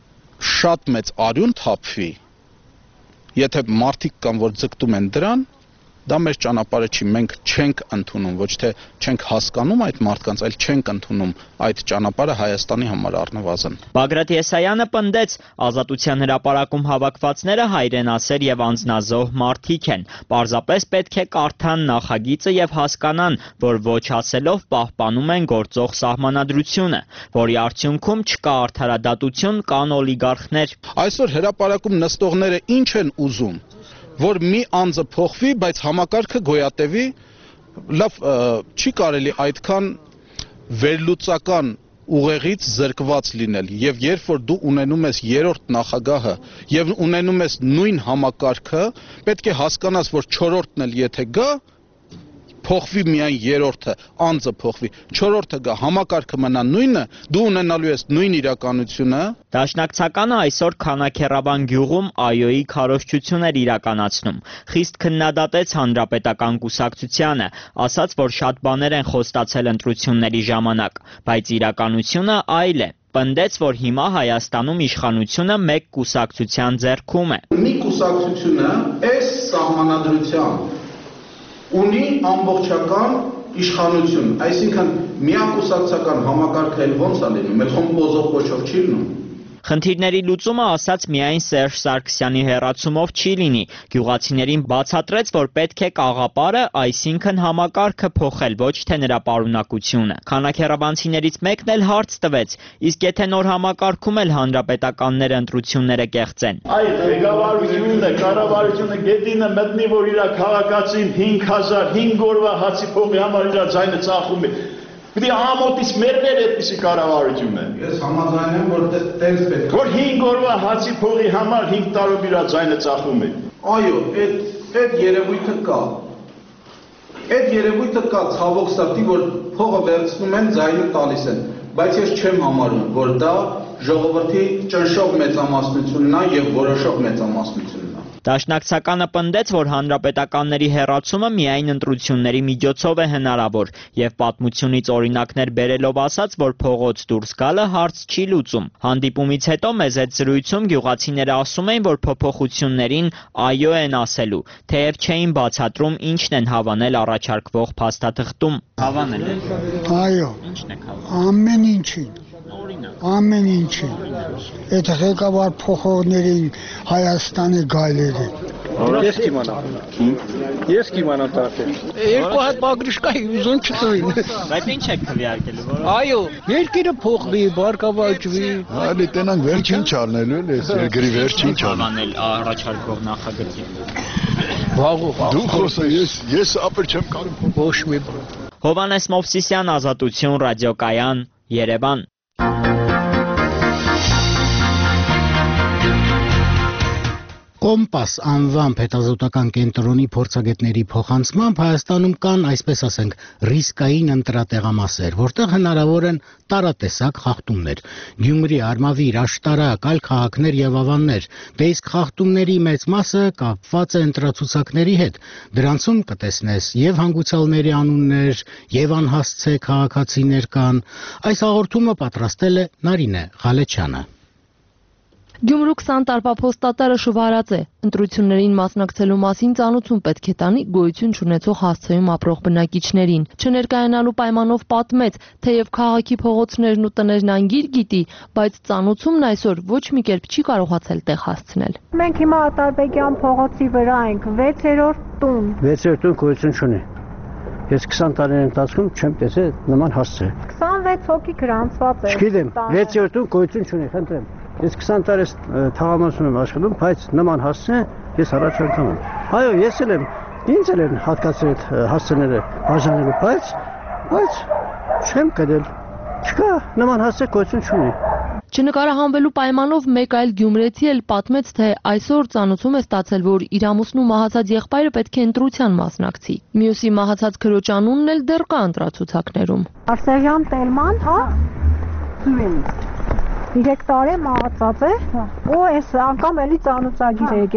O: շատ մեծ արյուն թափվի, եթե մարդիկ կան, որ ձգտում են դրան, դա մեր ճանապարհը չի, մենք չենք ընդունում, ոչ թե չենք հասկանում այդ մարդկանց, այլ չենք ընդունում այդ ճանապարհը Հայաստանի համար առնվազն։
N: Բագրատ Եսայանը պնդեց, Ազատության հրապարակում հավաքվածները հայրենասեր եւ անձնազոհ մարդիկ են, պարզապես պետք է կարդան նախագիծը եւ հասկանան, որ ոչ ասելով պահպանում են գործող սահմանադրությունը, որի արդյունքում չկա արդարադատություն, կան օլիգարխներ։
O: Այսօր հրապարակում նստողները ինչ են ուզում, որ մի անձը փոխվի, բայց համակարգը գոյատևի, լավ չի կարելի այդքան վերլուծական ուղեղից զրկված լինել, եւ երբ որ դու ունենում ես երրորդ նախագահը եւ ունենում ես նույն համակարգը, պետք է հասկանաս, որ չորրորդն էլ եթե գա, փոխվի միայն երրորդը, անձը փոխվի, չորրորդը գա, համակարգը մնա նույնը, դու ունենալու ես նույն իրականությունը։
N: Դաշնակցականը այսօր Քանաքեռավան գյուղում ԱՅՈ-ի քարոզչություն էր իրականացնում։ Խիստ քննադատեց Հանրապետական կուսակցությանը, ասաց, որ շատ բաներ են խոստացել ընտրությունների ժամանակ, բայց իրականությունը այլ է։ Պնդեց, որ հիմա Հայաստանում իշխանությունը մեկ կուսակցության ձեռքում է։
O: Մի կուսակցությունը այս սահմանադրությամբ ունի ամբողջական իշխանություն, այսինքն միակուսակցական համակարգը էլ ոնց է լինում, էլ խոմ բոզող կոչով չի լինում։
N: Խնդիրների լուծումը ասաց միայն Սերժ Սարգսյանի հեռացումով չի լինի։ Գյուղացիներին բացատրեց, որ պետք է կաղապարը, այսինքն համակարգը փոխել, ոչ թե նրա պարունակությունը։ Քանաքեռավանցիներից մեկն էլ հարց տվեց, իսկ եթե նոր համակարգում էլ հանրապետականները ընտրությունները կեղծեն։
P: Այ ղեկավարությունը, կառավարությունը գետինը մտնի, որ իր քաղաքացին 5005 օրվա հացի փողի համար իր ձայնը ծախում է։ Պիտի ամոթից մերներ այդպիսի կառավարությունը։
O: Ես համաձայն եմ, որ տենց պետք է։
P: Որ 5 օրվա հացի փողի համար 5 տարով իր ձայնը ծախում է։
O: Այո, այդ երևույթը կա։ Այդ երևույթը կա, ցավոք սրտի, որ փողը վերցնում են, ձայնը տալիս են, բայց ես չեմ համարում, որ դա ժողովրդի ճնշող մեծամասնությունն է եւ որոշող մեծամասնությունն է։
N: Դաշնակցականը պնդեց, որ հանրապետականների հեռացումը միայն ընտրությունների միջոցով է հնարավոր եւ պատմությունից օրինակներ բերելով ասաց, որ փողոց դուրս գալը հարց չի լուծում։ Հանդիպումից հետո մեզ այդ զրույցում գյուղացիները ասում էին, որ փոփոխություններին այո են ասելու, թեև չէին բացատրում ինչն են հավանել առաջարկվող փաստաթղթում։ Հավանել եք։
Q: Այո։
N: Ինչն եք հավանել։
Q: Ամեն ինչին։ Ամեն ինչին։ Այդ ղեկավար փոխողների Հայաստանի գայլերի։
R: Ես կիմանամ։ Ես կիմանամ տարտել։
Q: Երկու հատ բագրիշկա ուզում չտվին։
N: Բայց ինչ եք քվեարկել, որ
Q: այո, երկիրը փոխվի, բարգավաճվի։
R: Այլ տենանք վերջին չառնելու էլ էս երկրի վերջին
N: չառնել առաջարկող նախագծի։
R: Դու խոսա, ես ապեր չեմ կարող։
Q: Ոչ մի բան։
N: Հովհաննես Մովսիսյան, Ազատություն, ռադիոկայան, Երևան։
B: Կոմպաս անվամբ հետազոտական կենտրոնի փորձագետների փոխանցմամբ Հայաստանում կան, այսպես ասենք, ռիսկային ընտրատեղամասեր, որտեղ հնարավոր են տարատեսակ խախտումներ։ Գյումրի, Արմավիր, Աշտարակ, այլ քաղաքներ եւ ավաններ, դե իսկ խախտումների մեծ մասը կապված է ընտրացուցակների հետ։ Դրանցում կտեսնես եւ հանգուցյալների անուններ, եւ անհասցե քաղաքացիներ կան։ Այս հաղորդումը պատրաստել է Նարինե Ղալեչյանը։
S: Գյումրու 20 տարվա փոստատարը շվարած է։ Ընտրություններին մասնակցելու մասին ծանոթություն պետք է տանի գոյություն չունեցող հասցեում ապրող բնակիչներին։ Չներկայանալու պայմանով պատմեց, թեև քաղաքի փողոցներն ու տներն անգիր գիտի, բայց ծանոթումն այսօր ոչ մի կերպ չի կարողացել տեղ հասցնել։
T: Մենք հիմա Ատարբեկյան փողոցի վրա ենք, 6-րդ տուն։
Q: 6-րդ տուն գոյություն չունի։ Ես 20 տարիների ընթացքում չեմ տեսել նման հասցե։
T: 26 հոգի գրանցված է։
Q: Չգիտեմ, 6-րդ տուն գոյություն չունի, խնդրեմ։ Ես 20 տարի թաղամասում եմ աշխատում, բայց նման հասցե ես առաջ անգամ եմ։ Այո, ես էլ եմ, ինձ էլ են հատկացրել այդ հասցեները բաժանելու, բայց չեմ կրել։ Չկա, նման հասցե գոյություն չունի։
S: Չնկարահանվելու պայմանով մեկ այլ գյումրեցի էլ պատմեց, թե այսօր ծանոթում է ստացել, որ իր ամուսնու մահացած եղբայրը պետք է ընտրության մասնակցի։ Մյուսի մահացած քրոջ անունն էլ դեռ կա ընտրացուցակներում։
T: Արսեժան Տելման, հա։ 3 տարի մահացած է։ Ու այս անգամ էլի ծանոթագիր է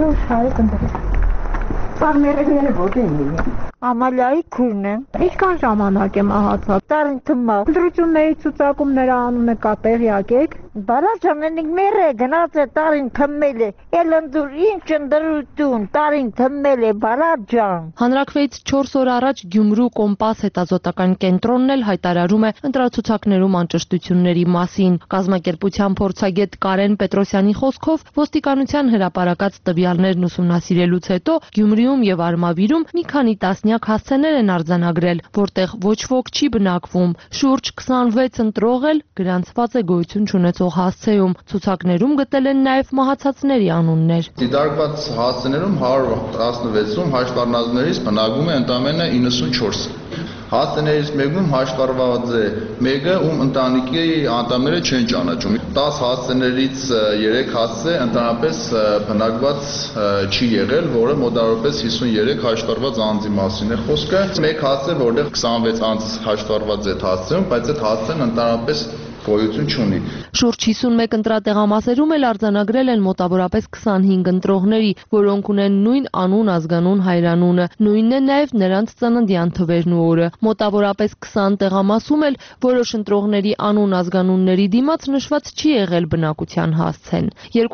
T: եկել։ Սարմերները ո՞տեն։ Ամալիայի քուրն է։ Ինչքան ժամանակ է մահացած։ Տարին թմա։ Ընտրությունների ցուցակում նրա անունը կա, տեղյակ եք։
U: Բալաջանենիկ մերը գնաց է տարին թմել է։ Էլ ընդուր ինչ ընդրություն, տարին թմել է բալաջան։
S: Հանրաքվեից 4 օր առաջ Գյումրու Կոմպաս հետազոտական կենտրոնն էլ հայտարարում է ընտրացուցակներում անճշտությունների մասին։ Կազմակերպության փորձագետ Կարեն Պետրոսյանի խոսքով ոստիկանության հրապարակած տվյալներն ուսումնասիրելուց հետո Գյումրիում եւ Արմավիրում մի քանի տասնյակ հասցեներ են արձանագրել, որտեղ ոչ ոք չի բնակվում։ Շուրջ 26 ընտրող էլ գրանցված է գոյություն չունեցող հասցեում։ Ցուցակներում գտել են նաև մահացածների անուններ։
V: Դիտարկված հասցեներում 116-ում հաշվառնազներից բնակվում է ընդամենը 94։ Հասցեներից մեկում հաշվառված է մեկը, ում ընտանիքի անդամները չեն ճանաչում։ 10 հասցեներից 3 հասցե ընդհանրապես բնակված չի եղել, որը մոտավորապես 53 հաշվառված անձի մասին է խոսքը։ Մեկ հասցե, որտեղ 26 անձ հաշվառված է հասցեում, բայց այդ հասցեն ընդհանրապես գոյություն չունի։
S: Շուրջ 51 ընտրատեղամասերում էլ արձանագրել են մոտավորապես 25 ընտրողների, որոնք ունեն նույն անուն, ազգանուն, հայրանունը, նույնն է նաև նրանց ծննդյան թվերն ու օրը։ Մոտավորապես 20 տեղամասում էլ որոշ ընտրողների անուն, ազգանունների դիմաց նշված չի եղել բնակության հասցեն։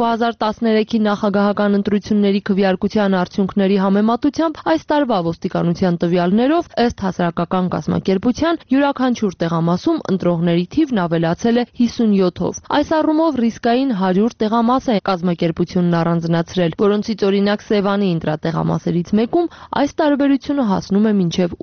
S: 2013-ի նախագահական ընտրությունների քվեարկության արդյունքների համեմատությամբ այս տարվա ոստիկանության տվյալներով ըստ հասարակական կազմակերպության յուրաքանչյուր տեղամասում ընտրողների թիվն ավելացել է 57-ով։ Այս առումով ռիսկային 100 տեղամաս է կազմակերպությունն առանձնացրել, որոնցից օրինակ Սևանի ինտրատեղամասերից մեկում այս տարբերությունը հասնում է մինչև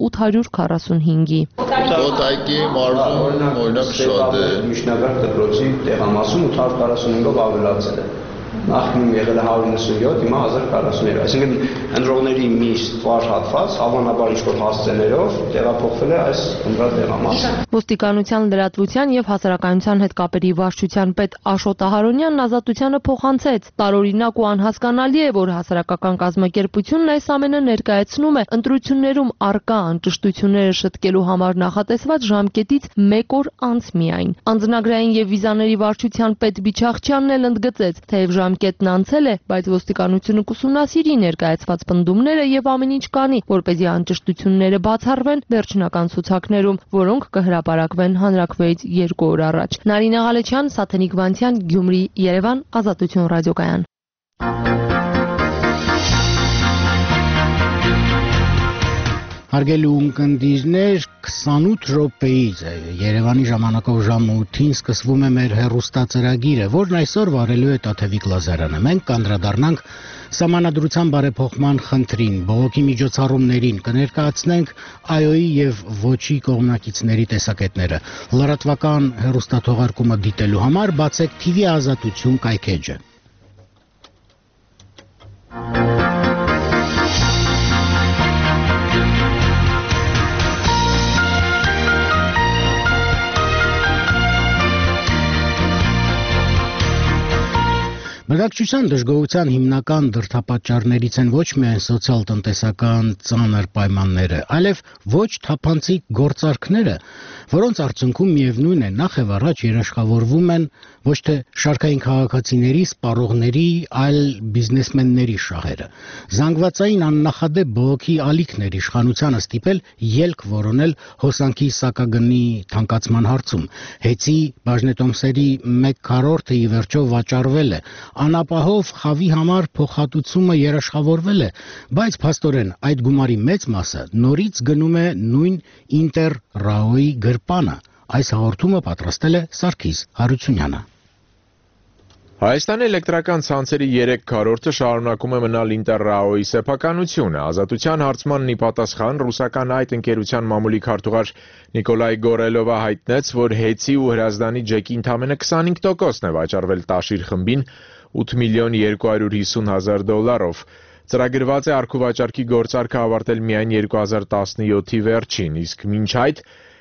S: 845-ի։
V: Կոտայքի մարզում օրինակ շատ է։
W: Միջնակարգ դպրոցի տեղամասում 845-ով ավելացել է։ Նախկինում եղել է 197, հիմա 1043։ Այսինքն ընտրողների մի ստվար հատված հավանաբար ինչ-որ հասցեներով տեղափոխվել է այս ընտրատեղամասը։
S: Ոստիկանության լրատվության եւ հասարակայնության հետ կապերի վարչության պետ Աշոտ Ահարոնյանն ազատությանը փոխանցեց. տարօրինակ ու անհասկանալի է, որ հասարակական կազմակերպությունն այս ամենը ներկայացնում է ընտրություններում առկա անճշտությունները շտկելու համար նախատեսված ժամկետից 1 օր անց միայն։ Անձնագրային եւ վիզաների վարչության պետ Բիչախչյանն էլ ընդգծեց, թեև ժամկետն անցել է, բայց ոստիկանությունը կուսումնասիրի ներկայացված պնդումները եւ ամեն ինչ կանի, որպեսզի անճշտությունները բացառվեն վերջնական ցուցակներում, որոնք կհրապարակվեն հանրաքվեից 2 օր առաջ։ Նարինե Ղալեչյան, Սաթենիկ Վանցյան, Գյումրի, Երևան, Ազատություն ռադիոկայան։
B: Հարգելի ունկնդիրներ, 28 րոպեից Երևանի ժամանակով ժամը 8-ին սկսվում է մեր հեռուստածրագիրը, որն այսօր վարելու է Տաթևիկ Լազարյանը։ Մենք կանդրադառնանք Սահմանադրության բարեփոխման խնդրին, բողոքի միջոցառումներին, կներկայացնենք ԱՅՈ-ի եւ ոչի կողմնակիցների տեսակետները։ Լրատվական հեռուստաթողարկումը դիտելու համար բացեք TV Ազատություն կայքեջը։ Բնակչության դժգոհության հիմնական դրդապատճառներից են ոչ միայն սոցիալ-տնտեսական ծանր պայմանները, այլև ոչ թափանցիկ գործարքները, որոնց արդյունքում միևնույն է նախ եւ առաջ երաշխավորվում են ոչ թե շարքային քաղաքացիների, սպառողների, այլ բիզնեսմենների շահերը։ Զանգվածային աննախադեպ բողոքի ալիքներ իշխանությանը ստիպել ելք որոնել հոսանքի սակագնի թանկացման հարցում։ Հեծի բաժնետոմսերի 1/4-ը ի վերջո վաճառվել է։ Անապահով խավի համար փոխհատուցումը երաշխավորվել է, բայց փաստորեն այդ գումարի մեծ մասը նորից գնում է նույն Ինտեր ՌԱՕ-ի գրպանը։ Այս հաղորդումը պատրաստել է Սարգիս Հարությունյանը։
X: Հայաստանի էլեկտրական ցանցերի 3/4-ը շարունակում է մնալ Ինտեր ՌԱՕ-ի սեփականությունը։ Ազատության հարցմանն ի պատասխան ռուսական այդ ընկերության մամուլի քարտուղար Նիկոլայ Գորելովը հայտնեց, որ Հեծի ու Հրազդանի ջեկի ընդամենը 25%-ն է վաճառվել Տաշիր խմբին 8 միլիոն 250 հազար դոլարով։ Ծրագրված է առքուվաճառքի գործարքը ավարտել միայն 2017-ի վերջին, իսկ մինչ այդ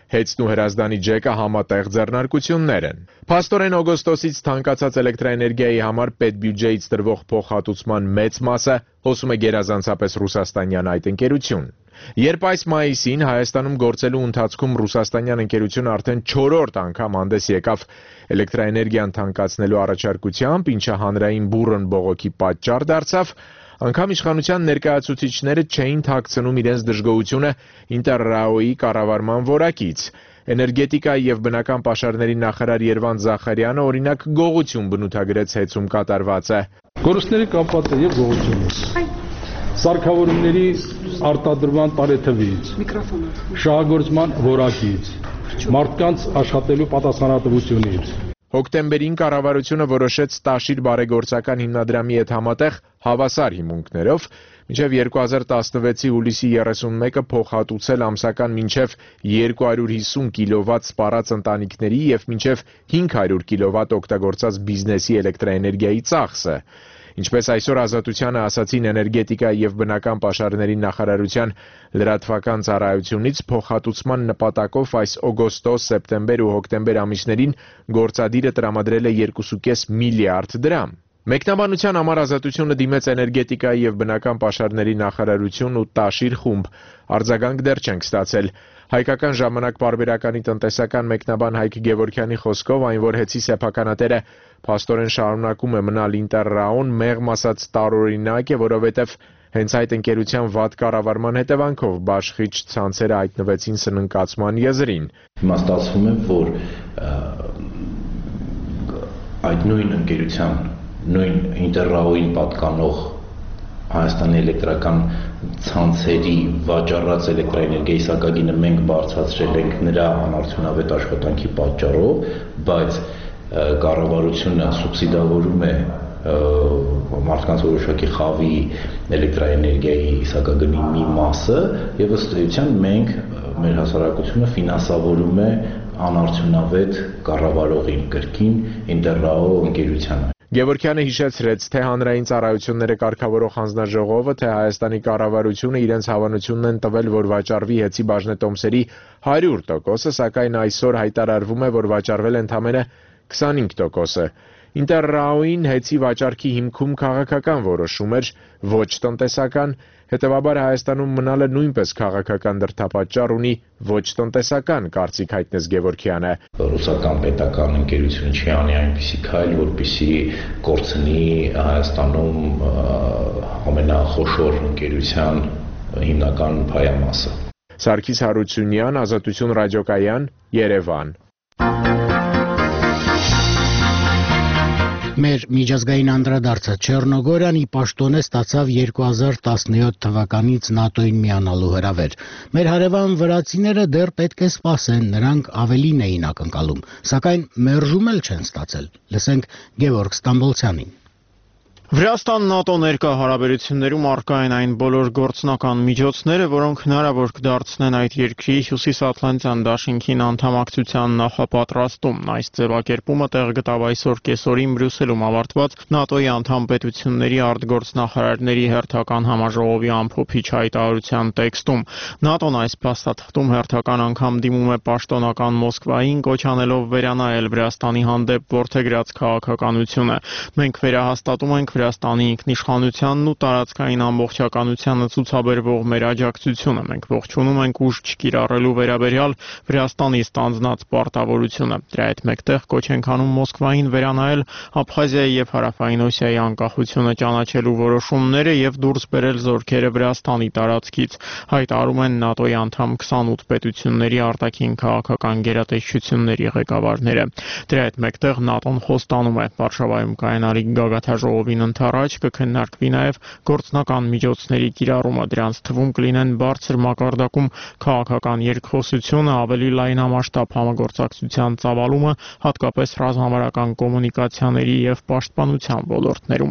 X: Հեծն ու Հրազդանի ջեկը համատեղ ձեռնարկություններ են։ Փաստորեն օգոստոսից թանկացած էլեկտրաէներգիայի համար պետբյուջեից տրվող փոխհատուցման մեծ մասը հոսում է գերազանցապես ռուսաստանյան այդ ընկերություն։ Երբ այս մայիսին Հայաստանում գործելու ընթացքում ռուսաստանյան ընկերությունը արդեն 4-րդ անգամ հանդես եկավ էլեկտրաէներգիան թանկացնելու առաջարկությամբ, ինչը հանրային բուռն բողոքի պատճառ դարձավ, անգամ իշխանության ներկայացուցիչները չէին թաքցնում իրենց դժգոհությունը Ինտերրաոյի կառավարման որակից։ Էներգետիկայի եւ բնական պաշարների նախարար Երվանդ Զախարյանը օրինակ գողություն բնութագրեց հեծում կատարվածը։
D: Կորուստների կապված է եւ գողությունը։ Սարքավորումների արտադրման տարեթվից, շահագործման որակից, մարդկանց աշխատելու պատասխանատվությունից։
X: Հոկտեմբերին կառավարությունը որոշեց Տաշիր բարեգործական հիմնադրամի հետ համատեղ հավասար հիմունքներով մինչև 2016-ի հուլիսի 31-ը փոխհատուցել ամսական մինչև 250 կիլովատ սպառած ընտանիքների եւ մինչև 500 կիլովատ օգտագործած բիզնեսի էլեկտրաէներգիայի ծախսը։ Ինչպես այսօր Ազատությանը ասացին էներգետիկայի եւ բնական պաշարների նախարարության լրատվական ծառայությունից, փոխհատուցման նպատակով այս օգոստոս, սեպտեմբեր ու հոկտեմբեր ամիսներին գործադիրը տրամադրել է 2.5 միլիարդ դրամ։ Մեկնաբանության համար Ազատությունը դիմեց էներգետիկայի եւ բնական պաշարների նախարարություն ու Տաշիր խումբ։ Արձագանք դեռ չենք ստացել։ Հայկական ժամանակ պարբերականի տնտեսական մեկնաբան Հայկ Գևորգյանի խոսքով այն, որ հեծի սեփականատերը փաստորեն շարունակում է մնալ Ինտերրաոն, մեղմ ասած տարօրինակ է, որովհետև հենց այդ ընկերության վատ կառավարման հետևանքով բաշխիչ ցանցերը հայտնվեցին սննկացման եզրին։
E: Հիմա ստացվում է, որ այդ նույն ընկերության, նույն Ինտերրաոյին պատկանող Հայաստանի էլեկտրական ցանցերի վաճառած էլեկտրաէներգիայի սակագինը մենք բարձրացրել ենք նրա անարդյունավետ աշխատանքի պատճառով, բայց կառավարությունը սուբսիդավորում է մարդկանց որոշակի խավի էլեկտրաէներգիայի սակագնի մի մասը եւ ըստ էության մենք մեր հասարակությունը ֆինանսավորում է անարդյունավետ կառավարողին կրկին Ինտերրաո ընկերությանը։
X: Գևորգյանը հիշեցրեց, թե հանրային ծառայությունները կարգավորող հանձնաժողովը, թե Հայաստանի կառավարությունը իրենց հավանությունն են տվել, որ վաճառվի հեծի բաժնետոմսերի 100%, սակայն այսօր հայտարարվում է, որ վաճառվել ընդամենը 25%-ը։ Ինտերրաոյին հեծի վաճառքի հիմքում քաղաքական որոշում էր, ոչ տնտեսական, հետևաբար Հայաստանում մնալը նույնպես քաղաքական դրդապատճառ ունի, ոչ տնտեսական, կարծիք հայտնեց Գևորգյանը։
E: Ռուսական պետական ընկերությունը չի անի այնպիսի քայլ, որպեսզի կորցնի Հայաստանում ամենախոշոր ընկերության հիմնական փայամասը։
X: Սարգիս Հարությունյան, Ազատություն ռադիոկայան, Երևան։
B: Մեր միջազգային անդրադարձը Չեռնոգորիան ի պաշտոնե ստացավ 2017 թվականից ՆԱՏՕ-ին միանալու հրավեր։ Մեր հարևան վրացիները դեռ պետք է սպասեն, նրանք ավելին էին ակնկալում, սակայն մերժում էլ չեն ստացել։ Լսենք Գևորգ Ստամբոլցյանին։
G: Վրաստան ՆԱՏՕ ներկա հարաբերություններում առկա են այն բոլոր գործնական միջոցները, որոնք հնարավոր կդարձնեն այդ երկրի Հյուսիսատլանտյան դաշինքին անդամակցության նախապատրաստումն։ Այս ձևակերպումը տեղ գտավ այսօր կեսօրին Բրյուսելում ավարտված ՆԱՏՕ-ի անդամ պետությունների արտգործնախարարների հերթական համաժողովի ամփոփիչ հայտարարության տեքստում։ ՆԱՏՕ-ն այս փաստաթղթում հերթական անգամ դիմում է պաշտոնական Մոսկվային, կոչ անելով վերանայել Վրաստանի հանդեպ որդեգրած քաղաքականությունը։ Մենք վերահաստատում ենք Վրաստանի ինքնիշխանությանն ու տարածքային ամբողջականությանը ցուցաբերվող մեր աջակցությունը։ Մենք ողջունում ենք ուժ չկիրառելու վերաբերյալ Վրաստանի ստանձնած պարտավորությունը։ Դրա հետ մեկտեղ կոչ ենք անում Մոսկվային վերանայել Աբխազիայի եւ Հարավային Օսիայի անկախությունը ճանաչելու որոշումները եւ դուրս բերել զորքերը Վրաստանի տարածքից, հայտարարում են ՆԱՏՕ-ի անդամ 28 պետությունների արտաքին քաղաքական գերատեսչությունների ղեկավարները։ Դրա հետ մեկտեղ ՆԱՏՕ-ն խոստանում է Վարշավայում կայանալիք գագաթաժողովին ընթരാճ կքննարկվի նաև գործնական միջոցների կիրառումը, դրանց թվում կլինեն բարձր մակարդակում քաղաքական երկխոսությունը, ավելի լայնամասշտաբ համագործակցության ծավալումը, հատկապես ռազմավարական կոմունիկացիաների եւ պաշտպանության ոլորտներում։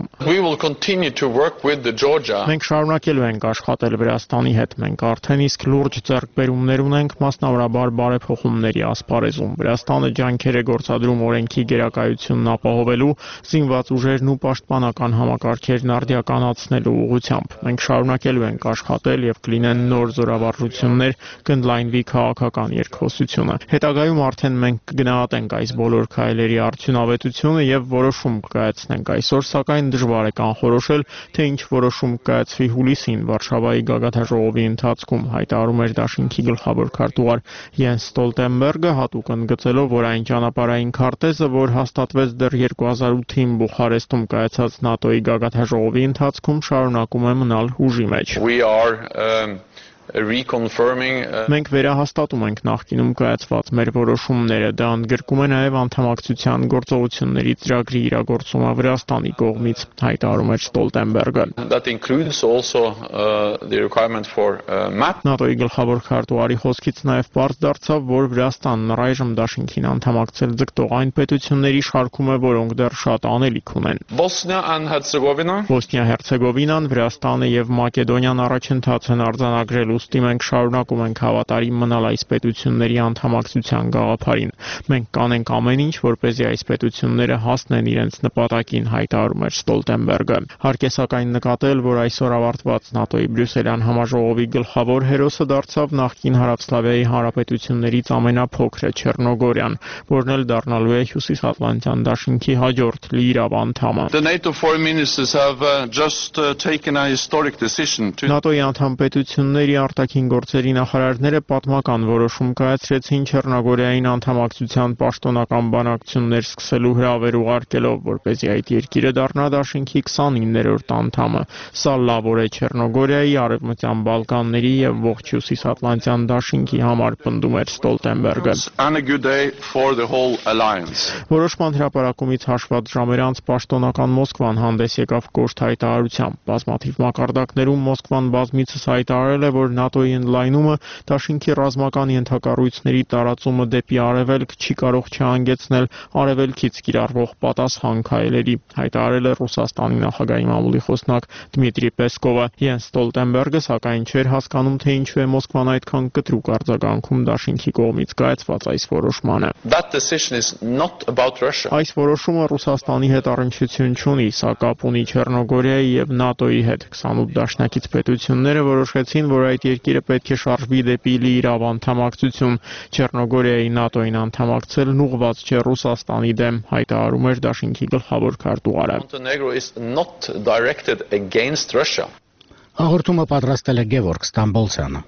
G: Մենք շարունակելու ենք աշխատել Վրաստանի հետ, մենք արդեն իսկ լուրջ ձեռքբերումներ ունենք, մասնավորաբար բարեփոխումների ասպարեզում։ Վրաստանը ջանքեր է գործադրում օրենքի գերակայությունն ապահովելու, զինված ուժերն ու պաշտպանական տնտեսական համակարգերն արդիականացնելու ուղղությամբ։ Մենք շարունակելու ենք աշխատել եւ կլինեն նոր զորավարժություններ, կընդլայնվի քաղաքական երկխոսությունը։ Հետագայում արդեն մենք կգնահատենք այս բոլոր քայլերի արդյունավետությունը եւ որոշում կկայացնենք։ Այսօր սակայն դժվար է կանխորոշել, թե ինչ որոշում կայացվի հուլիսին Վարշավայի գագաթնաժողովի ընթացքում, հայտարարում էր Դաշինքի գլխավոր քարտուղար Յենս Ստոլտենբերգը, հատուկ ընդգծելով, որ այն ճանապարհային քարտեզը, որ հաստատվեց դեռ 2008-ին Բուխարեստում կայացած ՆԱՏՕ-ի գագաթնաժողովի ընթացքում, շարունակում է մնալ հուժի մեջ։ Մենք վերահաստատում ենք նախկինում կայացված մեր որոշումները, դա ընդգրկում է նաև անդամակցության գործողությունների ծրագրի իրագործումը Վրաստանի կողմից, հայտարարում էր Ստոլտենբերգը։ ՆԱՏՕ-ի գլխավոր քարտուղարի խոսքից նաև պարզ դարձավ, որ Վրաստանն առայժմ Դաշինքին անդամակցել ձգտող այն պետությունների շարքում է, որոնք դեռ շատ անելիք ունեն։ Բոսնիա-Հերցեգովինան, Վրաստանը եւ Մակեդոնիան առաջընթաց են արձանագրել, ուստի մենք շարունակում ենք հավատարիմ մնալ այս պետությունների անդամակցության գաղափարին։ Մենք կանենք ամեն ինչ, որպեսզի այս պետությունները հասնեն իրենց նպատակին, հայտարարում էր Ստոլտենբերգը։ Հարկ է սակայն նկատել, որ այսօր ավարտված ՆԱՏՕ-ի Բրյուսելյան համաժողովի գլխավոր հերոսը դարձավ նախկին Հարավսլավիայի հանրապետություններից ամենափոքրը Չեռնոգորիան, որն էլ դառնալու է Հյուսիսատլանտյան դաշինքի հաջորդ լիիրավ անդամը։ ՆԱՏՕ-ի անդամ պետությունների արտաքին գործերի նախարարները պատմական որոշում կայացրեցին Չեռնոգորիային անդամակցության պաշտոնական բանակցություններ սկսելու հրավեր ուղարկելով, որպեսզի այդ երկիրը դառնա Դաշինքի 29-րդ անդամը։ Սա լավ օր է Չեռնոգորիայի, Արևմտյան Բալկանների եւ ողջ Հյուսիսատլանտյան դաշինքի համար, պնդում էր Ստոլտենբերգը։ Որոշման հրապարակումից հաշված ժամեր անց պաշտոնական Մոսկվան հանդես եկավ կոշտ հայտարարությամբ։ Բազմաթիվ մակարդակներում Մոսկվան բազմիցս հայտարարել է, որ ՆԱՏՕ-ի ընդլայնումը Դաշինքի ռազմական ենթակառույցների տարածումը դեպի արևելք չի կարող չհանգեցնել արևելքից կիրառվող պատասխան քայլերի, հայտարարել է Ռուսաստանի նախագահի մամուլի խոսնակ Դմիտրի Պեսկովը։ Յենս Ստոլտենբերգը սակայն չէր հասկանում, թե ինչու է Մոսկվան այդքան կտրուկ արձագանքում Դաշինքի կողմից կայացված այս որոշմանը։ Այս որոշումը Ռուսաստանի հետ առնչություն չունի, սա կապ ունի Չեռնոգորիայի եւ ՆԱՏՕ-ի հետ։ 28 դաշնակից պետությունները որոշեցին, որ այդ երկիրը պետք է շարժվի դեպի լիիրավ անդամակցություն։ Չեռնոգորիայի ՆԱՏՕ-ին անդամակցելն ուղղված չէ Ռուսաստանի դեմ, հայտարարում էր Դաշինքի գլխավոր քարտուղարը։
B: Հաղորդումը պատրաստել է Գևորգ Ստամբոլցյանը։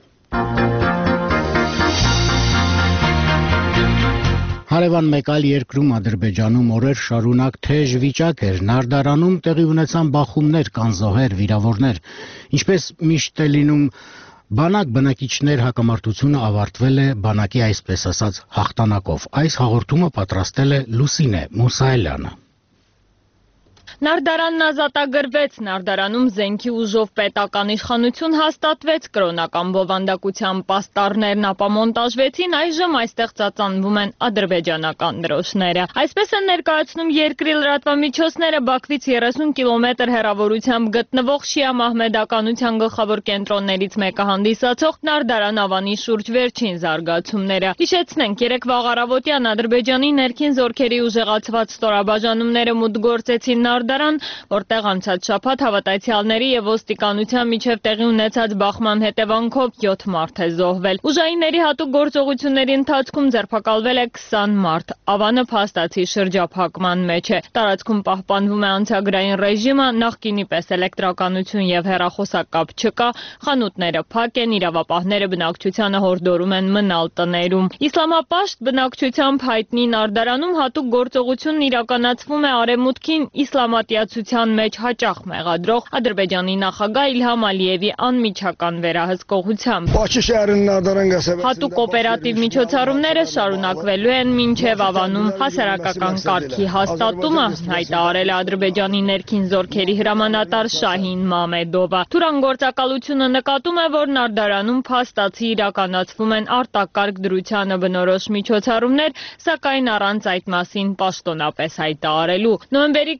B: Հարևան մեկ այլ երկրում Ադրբեջանում օրեր շարունակ թեժ վիճակ էր, Նարդարանում տեղի ունեցան բախումներ, կան զոհեր, վիրավորներ, ինչպես միշտ է լինում, բանակ բնակիչներ հակամարտությունը ավարտվել է բանակի այսպես ասած հաղթանակով։ Այս հաղորդումը պատրաստել է Լուսինե Մուսայելյանը։
A: Նարդարանն ազատագրվեց, Նարդարանում զենքի ուժով պետական իշխանություն հաստատվեց, կրոնական բովանդակության պաստառներն ապամոնտաժվեցին, այժմ այստեղ ծածանվում են ադրբեջանական դրոշները։ Այսպես են ներկայացնում երկրի լրատվամիջոցները Բաքվից 30 կիլոմետր հեռավորությամբ գտնվող շիա մահմեդականության գլխավոր կենտրոններից մեկը հանդիսացող Նարդարան Ավանի շուրջ վերջին զարգացումները։ Հիշեցնենք, երեկվա առավոտյան Ադրբեջանի ներքին զորքերի ուժեղացված ստորաբաժանումները մուտք գործեցին Նարդարան, որտեղ անցած շաբաթ հավատացյալների եւ ոստիկանության միջև տեղի ունեցած բախման հետևանքով 7 մարդ է զոհվել։ Ուժայինների հատուկ գործողությունների ընթացքում ձերբակալվել է 20 մարդ։ Ավանը փաստացի շրջափակման մեջ է։ Տարածքում պահպանվում է անցագրային ռեժիմը, նախկինի պես էլեկտրականություն եւ հեռախոսակապ չկա, խանութները փակ են, իրավապահները բնակչությանը հորդորում են մնալ տներում։ Իսլամապաշտ բնակչությամբ հայտնի Նարդարանում հատուկ գործողությունն իրականացվում է արևմուտքին իսլամատիացության մեջ հաճախ մեղադրող Ադրբեջանի նախագահ Իլհամ Ալիևի անմիջական վերահսկողությամբ։ Հատուկ օպերատիվ միջոցառումները շարունակվելու են մինչև Ավանում հասարակական կարգի հաստատումը, հայտարարել է Ադրբեջանի ներքին զորքերի հրամանատար Շահին Մամեդովը։ Թուրան գործակալությունը նկատում է, որ Նարդարանում փաստացի իրականացվում են արտակարգ դրությանը բնորոշ միջոցառումներ, սակայն առանց այդ մասին պաշտոնապես հայտարարելու։ Նոյեմբերի 26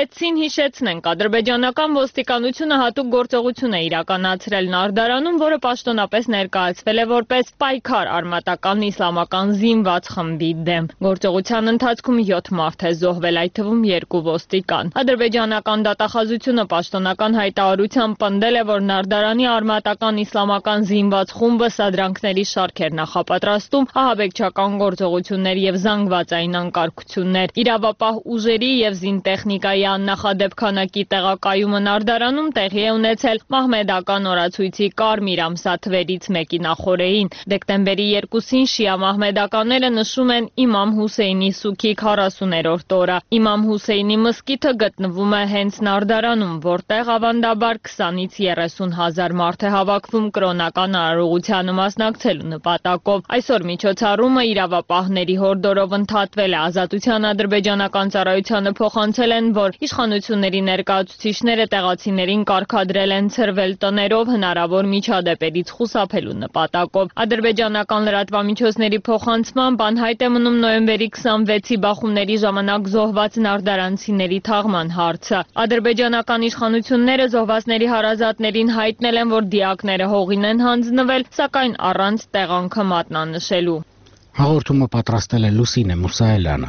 A: 6-ին հիշեցնենք, ադրբեջանական ոստիկանությունը հատուկ գործողություն է իրականացրել Նարդարանում, որը պաշտոնապես ներկայացվել է որպես պայքար արմատական իսլամական զինված խմբի դեմ։ Գործողության ընթացքում 7 մարդ է զոհվել, այդ թվում 2 ոստիկան։ Ադրբեջանական դատախազությունը պաշտոնական հայտարարությամբ պնդել է, որ Նարդարանի արմատական իսլամական զինված խումբը սադրանքների շարք էր նախապատրաստում, ահաբեկչական գործողություններ եւ զանգվածային անկարգություններ։ Իրավապահ ուժերի եւ զինտեխնիկայի աննախադեպ քանակի տեղակայումը Նարդարանում տեղի է ունեցել մահմեդական օրացույցի կարմիր ամսաթվերից մեկի նախօրեին։ Դեկտեմբերի 2-ին շիա մահմեդականները նշում են Իմամ Հուսեյնի սուգի 40-րդ օրը։ Իմամ Հուսեյնի մզկիթը գտնվում է հենց Նարդարանում, որտեղ ավանդաբար 20-ից 30 հազար մարդ է հավաքվում կրոնական արարողությանը մասնակցելու նպատակով։ Այսօր միջոցառումը իրավապահների հորդորով ընդհատվել է։ Ազատության ադրբեջանական ծառայությանը փոխանցել են, որ իշխանությունների ներկայացուցիչները տեղացիներին կարգադրել են ցրվել տներով հնարավոր միջադեպերից խուսափելու նպատակով։ Ադրբեջանական լրատվամիջոցների փոխանցմամբ անհայտ է մնում նոյեմբերի 26-ի բախումների ժամանակ զոհված նարդարանցիների թաղման հարցը։ Ադրբեջանական իշխանությունները զոհվածների հարազատներին հայտնել են, որ դիակները հողին են հանձնվել, սակայն առանց տեղանքը մատնանշելու։
B: Հաղորդումը պատրաստել է Լուսինե Մուսայելյանը։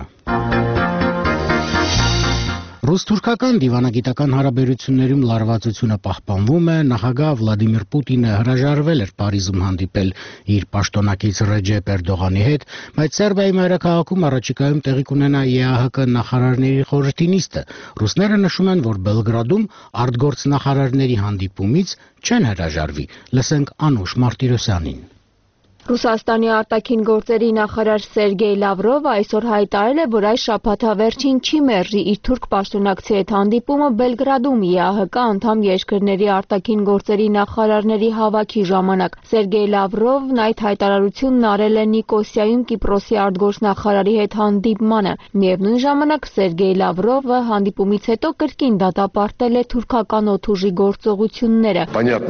B: Ռուս-թուրքական դիվանագիտական հարաբերություններում լարվածությունը պահպանվում է, նախագահ Վլադիմիր Պուտինը հրաժարվել էր Փարիզում հանդիպել իր պաշտոնակից Ռեջեփ Էրդողանի հետ, բայց Սերբիայի մայրաքաղաքում առաջիկայում տեղի կունենա ԵԱՀԿ նախարարների խորհրդի նիստը։ Ռուսները նշում են, որ Բելգրադում արտգործնախարարների հանդիպումից չեն հրաժարվի։ Լսենք Անուշ Մարտիրոսյանին։
J: Ռուսաստանի արտաքին գործերի նախարար Սերգեյ Լավրովը այսօր հայտարարել է, որ այս շաբաթավերջին չի մերժի իր թուրք պաշտոնակցի հետ հանդիպումը Բելգրադում ԵԱՀԿ անդամ երկրների արտաքին գործերի նախարարների հավաքի ժամանակ։ Սերգեյ Լավրովն այդ հայտարարությունն արել է Նիկոսիայում Կիպրոսի արտգործնախարարի հետ հանդիպմանը։ Միևնույն ժամանակ Սերգեյ Լավրովը հանդիպումից հետո կրկին դատապարտել է թուրքական օդուժի գործողությունները։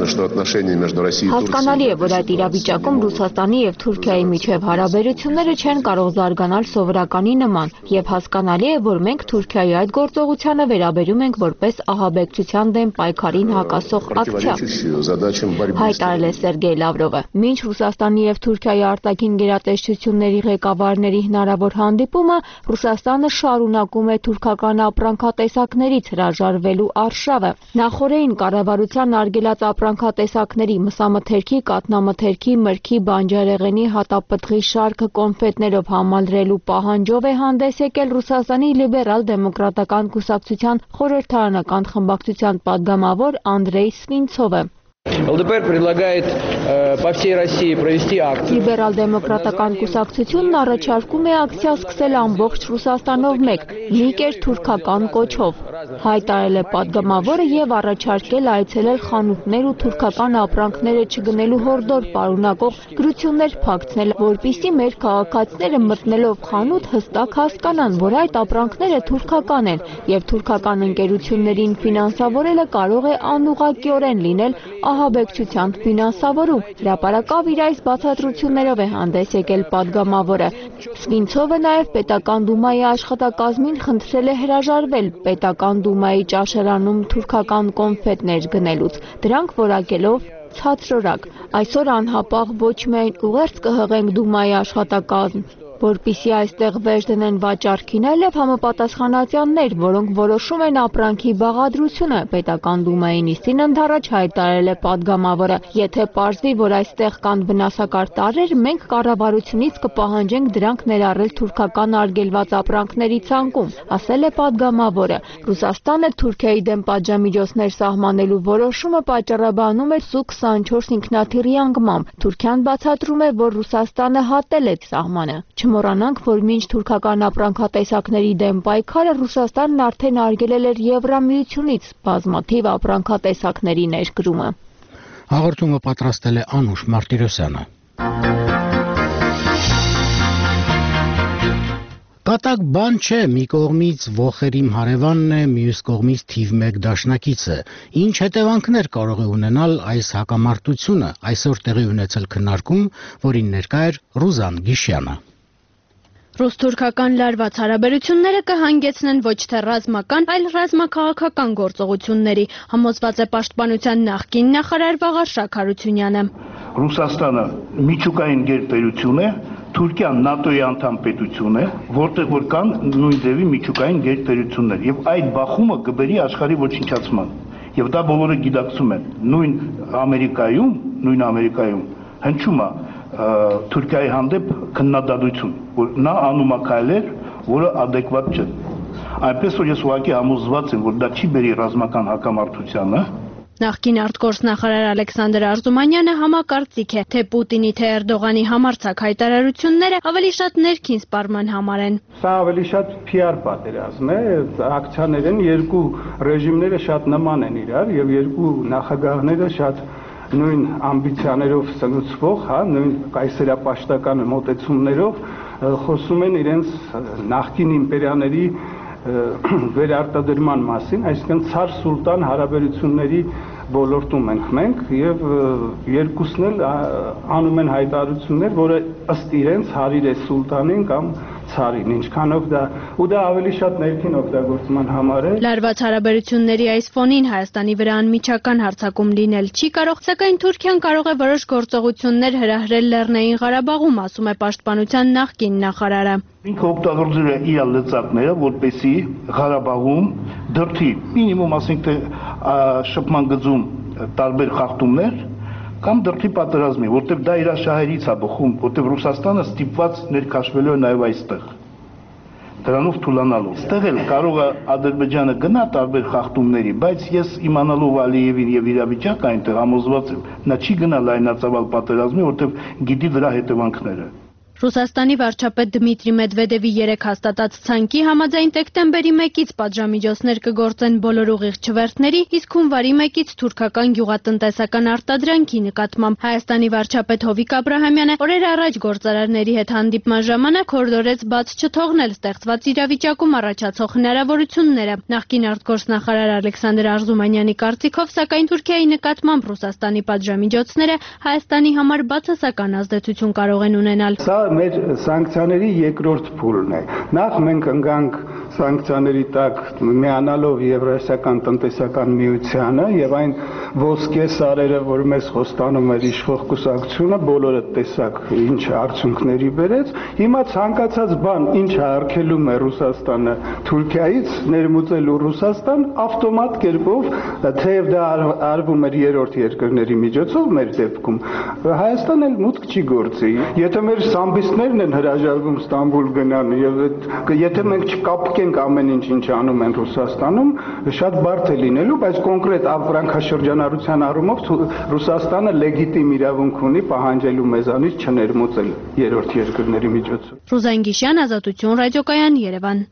J: Հասկանալի է, որ այդ իրավիճակում Ռուսաստանը եւ Թուրքիայի միջև հարաբերությունները չեն կարող զարգանալ սովորականի նման, եւ հասկանալի է, որ մենք Թուրքիայի այդ գործողությանը վերաբերում ենք որպես ահաբեկչության դեմ պայքարին հակասող ակցիա, հայտարարել է Սերգեյ Լավրովը։ Մինչ Ռուսաստանի եւ Թուրքիայի արտաքին գերատեսչությունների ղեկավարների հնարավոր հանդիպումը, Ռուսաստանը շարունակում է թուրքական ապրանքատեսակներից հրաժարվելու արշավը։ Նախորդին կառավարության արգելած ապրանքատեսակների մսամթերքի, կաթնամթերքի, մրգի, բանջարեղենի, հատապտղի շարքը կոնֆետներով համալրելու пահանջով է հանդես եկել Ռուսաստանի լիբերալ դեմոկրատական կուսակցության խորհրդարանական խմբակցության падգամավոր Անդրեյ Սվինցովը։
C: ЛДПР предлагает по всей России провести акцию.
J: Լիբերալ-դեմոկրատական կուսակցությունն առաջարկում է ակցիա սկսել ամբողջ Ռուսաստանով մեկ, լիգեր թուրքական կոչով։ Հայտարարել է падգամավորը եւ առաջարկել այցելել խանութներ ու թուրքական ապրանքները չգնելու հորդոր պարունակող գրություններ փակցնել, որպիսի մեր քաղաքացիները մտնելով խանութ հստակ հասկանան, որ այդ ապրանքները թուրքական են եւ թուրքական ընկերություններին ֆինանսավորելը կարող է անուղղակիորեն լինել ահաբեկչության ֆինանսավորում։ Հրապարակավ իր այս բացատրություններով է հանդես եկել падգամավորը։ Սվինցովը նաև պետական դումայի աշխատակազմին խնդրել է հրաժարվել պետական դումայի ճաշարանում թուրքական կոնֆետներ գնելուց, դրանք որակելով ցածրորակ։ Այսօր անհապաղ ոչ միայն ուղերձ կհղենք դումայի աշխատակազմ, որպիսի այստեղ վերջ դնեն վաճառքին, այլև համապատասխանատյաններ, որոնք որոշում են ապրանքի բաղադրությունը, պետական դումայի նիստին ընդառաջ հայտարարել է падգամավորը։ Եթե պարզվի, որ այստեղ կան վնասակար տարրեր, մենք կառավարությունից կպահանջենք դրանք ներառել թուրքական արգելված ապրանքների ցանկում, ասել է падգամավորը։ Ռուսաստանը Թուրքիայի դեմ պատժամիջոցներ սահմանելու որոշումը պատճառաբանում է Su-24 ինքնաթիռի անկմամբ։ Թուրքիան բացատրում է, որ Ռուսաստանը հատել է սահմանը։ Չմոռանանք, որ մինչ թուրքական ապրանքատեսակների դեմ պայքարը Ռուսաստանն արդեն արգելել էր Եվրամիությունից բազմաթիվ ապրանքատեսակների ներկրումը։
B: Հաղորդումը պատրաստել է Անուշ Մարտիրոսյանը։ Կատակ բան չէ, մի կողմից ոխերիմ հարևանն է, մյուս կողմից թիվ 1 դաշնակիցը։ Ինչ հետևանքներ կարող է ունենալ այս հակամարտությունը, այսօր տեղի ունեցել քննարկում, որին ներկա էր Ռուզան Գիշյանը։
J: Ռուս-թուրքական լարված հարաբերությունները կհանգեցնեն ոչ թե ռազմական, այլ ռազմաքաղաքական գործողությունների, համոզված է Պաշտպանության նախկին նախարար Վաղար Շաքարությունյանը։
F: Ռուսաստանը միջուկային գերտերություն է, Թուրքիան ՆԱՏՕ-ի անդամ պետություն է, որտեղ որ կան նույն ձևի միջուկային գերտերություններ, եւ այդ բախումը կբերի աշխարհի ոչնչացման։ Եվ դա բոլորը գիտակցում են։ Նույն Ամերիկայում հնչում է Թուրքիայի հանդեպ քննադատություն, որ նա անում է քայլեր, որը adekvat չէ։ Այնպես որ ես ուղղակի համոզված եմ, որ դա չի բերի ռազմական հակամարտությանը։
J: Նախկին արտգործնախարար Ալեքսանդր Արզումանյանը համակարծիք է, թե Պուտինի թե Էրդողանի համարձակ հայտարարությունները ավելի շատ ներքին սպառման համար են։
H: Սա ավելի շատ PR պատերազմ է, ակցիաներ են, երկու ռեժիմները շատ նման են իրար եւ երկու նախագահները շատ նույն ամբիցիաներով սնուցվող, նույն կայսերապաշտական մոտեցումներով խոսում են իրենց նախկին իմպերիաների վերարտադրման մասին, այսինքն ցար սուլտան հարաբերությունների ոլորտում ենք մենք եւ երկուսն էլ անում են հայտարարություններ, որը ըստ իրենց հարիր է սուլտանին կամ ցարին, ինչքանով դա ավելի շատ ներքին օգտագործման համար է։
J: Լարված հարաբերությունների այս ֆոնին Հայաստանի վրա անմիջական հարձակում լինել չի կարող, սակայն Թուրքիան կարող է որոշ գործողություններ հրահրել Լեռնային Ղարաբաղում, ասում է Պաշտպանության նախկին նախարարը։
F: Ինքը օգտագործել է իր լծակները, որպեսզի Ղարաբաղում դրդի մինիմում, ասենք թե շփման գծում տարբեր խախտումներ կամ դրդի պատերազմի, որտեղ դա իր շահերից է բխում, որտեղ Ռուսաստանը ստիպված ներքաշվելու է նաև այստեղ, դրանով թուլանալու։ Այստեղ էլ կարող է Ադրբեջանը գնա տարբեր խախտումների, բայց ես իմանալով Ալիևին եւ իրավիճակը այնտեղ համոզված եմ, նա չի գնա լայնածավալ պատերազմի, որտեղ գիտի դրա հետևանքները։
J: Ռուսաստանի վարչապետ Դմիտրի Մեդվեդևի 3 հաստատած ցանկի համաձայն դեկտեմբերի 1-ից պատժամիջոցներ կգործեն բոլոր ուղիղ չվերթների, իսկ հունվարի 1-ից թուրքական գյուղատնտեսական արտադրանքի նկատմամբ Հայաստանի վարչապետ Հովիկ Աբրահամյանը օրեր առաջ գործարարների հետ հանդիպման ժամանակ հորդորեց բաց չթողնել ստեղծված իրավիճակում առաջացող հնարավորությունները։ Նախկին արտգործնախարար Ալեքսանդր Արզումանյանի կարծիքով, սակայն Թուրքիայի նկատմամբ Ռուսաստանի պատժամիջոցները Հայաստանի համար բացասական ազդեցություն կարող են ունենալ։
H: Մեր սանկցիաների երկրորդ փուլն է։ Նախ մենք ընկանք սանկցիաների տակ միանալով Եվրասիական տնտեսական միությանը եւ այն ոսկե սարերը, որ մեզ խոստանում էր իշխող կուսակցությունը, բոլորը տեսակ ինչ արդյունքների բերեց։ Հիմա ցանկացած բան, ինչը արգելում է Ռուսաստանը Թուրքիայից, ներմուծելու Ռուսաստան ավտոմատ կերպով, թեև դա արվում էր երրորդ երկրների միջոցով մեր դեպքում, Հայաստանն էլ մուտք չի գործի։ Եթե մեր սամբիստներն են հրաժարվում Ստամբուլ գնան եւ եթե մենք չկապկենք ամեն ինչ անում են Ռուսաստանում, շատ բարդ է լինելու, բայց կոնկրետ ապրանքաշրջանառության առումով Ռուսաստանը լեգիտիմ իրավունք ունի պահանջելու մեզանից չներմուծել երրորդ երկրների միջոցով։
J: Ռուզան Գիշյան, Ազատություն ռադիոկայան, Երևան։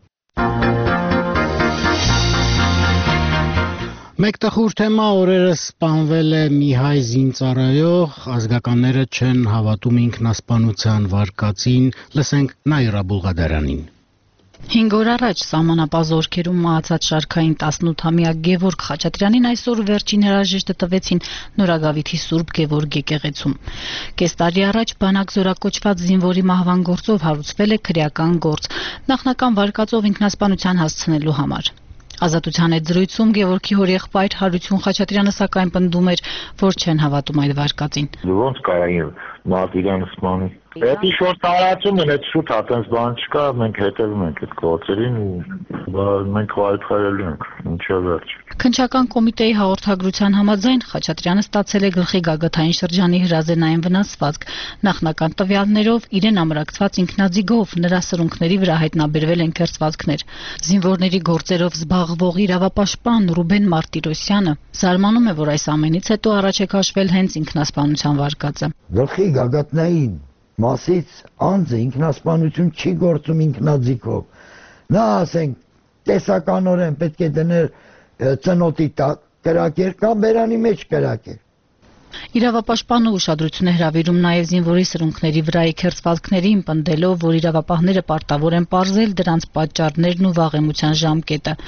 B: Մեկ տխուր թեմա օրերս սպանվել է մի հայ զինծառայող, ազգականները չեն հավատում ինքնասպանության վարկածին, լսենք Նաիրա Բուլղադարյանին։
I: 5 օր առաջ սահմանապահ զորքերում մահացած շարքային 18-ամյա Գևորգ Խաչատրյանին այսօր վերջին հրաժեշտը տվեցին Նորագավիթի Սուրբ Գևորգ եկեղեցում։ Կես տարի առաջ բանակ զորակոչված զինվորի մահվան գործով հարուցվել է քրեական գործ, նախնական վարկածով ինքնասպանության հասցնելու համար։ Ազատության այդ զրույցում Գևորգի հորեղբայր Հարություն Խաչատրյանը սակայն պնդում էր, որ չեն հավատում այդ վարկածին։
K: Ոնց կարա մարդ իրան սպանի։ Պետք է շուտ տարածում են, այդ շուտ հատենց բան չկա, մենք հետևում ենք այդ գործերին ու մենք վայթխարելու ենք, ինչա վերջ։
I: Քննչական կոմիտեի հաղորդագրության համաձայն Խաչատրյանը ստացել է գլխի գագաթային շրջանի հրազենային վնասվածք։ Նախնական տվյալներով իրեն ամրակցված ինքնաձիգով նրա սրունքների վրա հայտնաբերվել են քերծվածքներ։ Զինվորների գործերով զբաղվող իրավապաշտպան Ռուբեն Մարտիրոսյանը զարմանում է, որ այս ամենից հետո առաջ է քաշվել հենց ինքնասպանության վարկածը։
Y: Գլխի գագաթնային մասից անձը ինքնասպանություն չի գործում ինքնաձիգով։ Նա ասենք տեսականորեն պետք է դներ ծնոտի տակ կրակեր կամ բերանի մեջ կրակեր։
I: Իրավապաշտպանը ուշադրություն է հրավիրում նաև զինվորի սրունքների վրայի քերծվածքներին, պնդելով, որ իրավապահները պարտավոր են պարզել դրանց պատճառներն ու վաղեմության ժամկետը։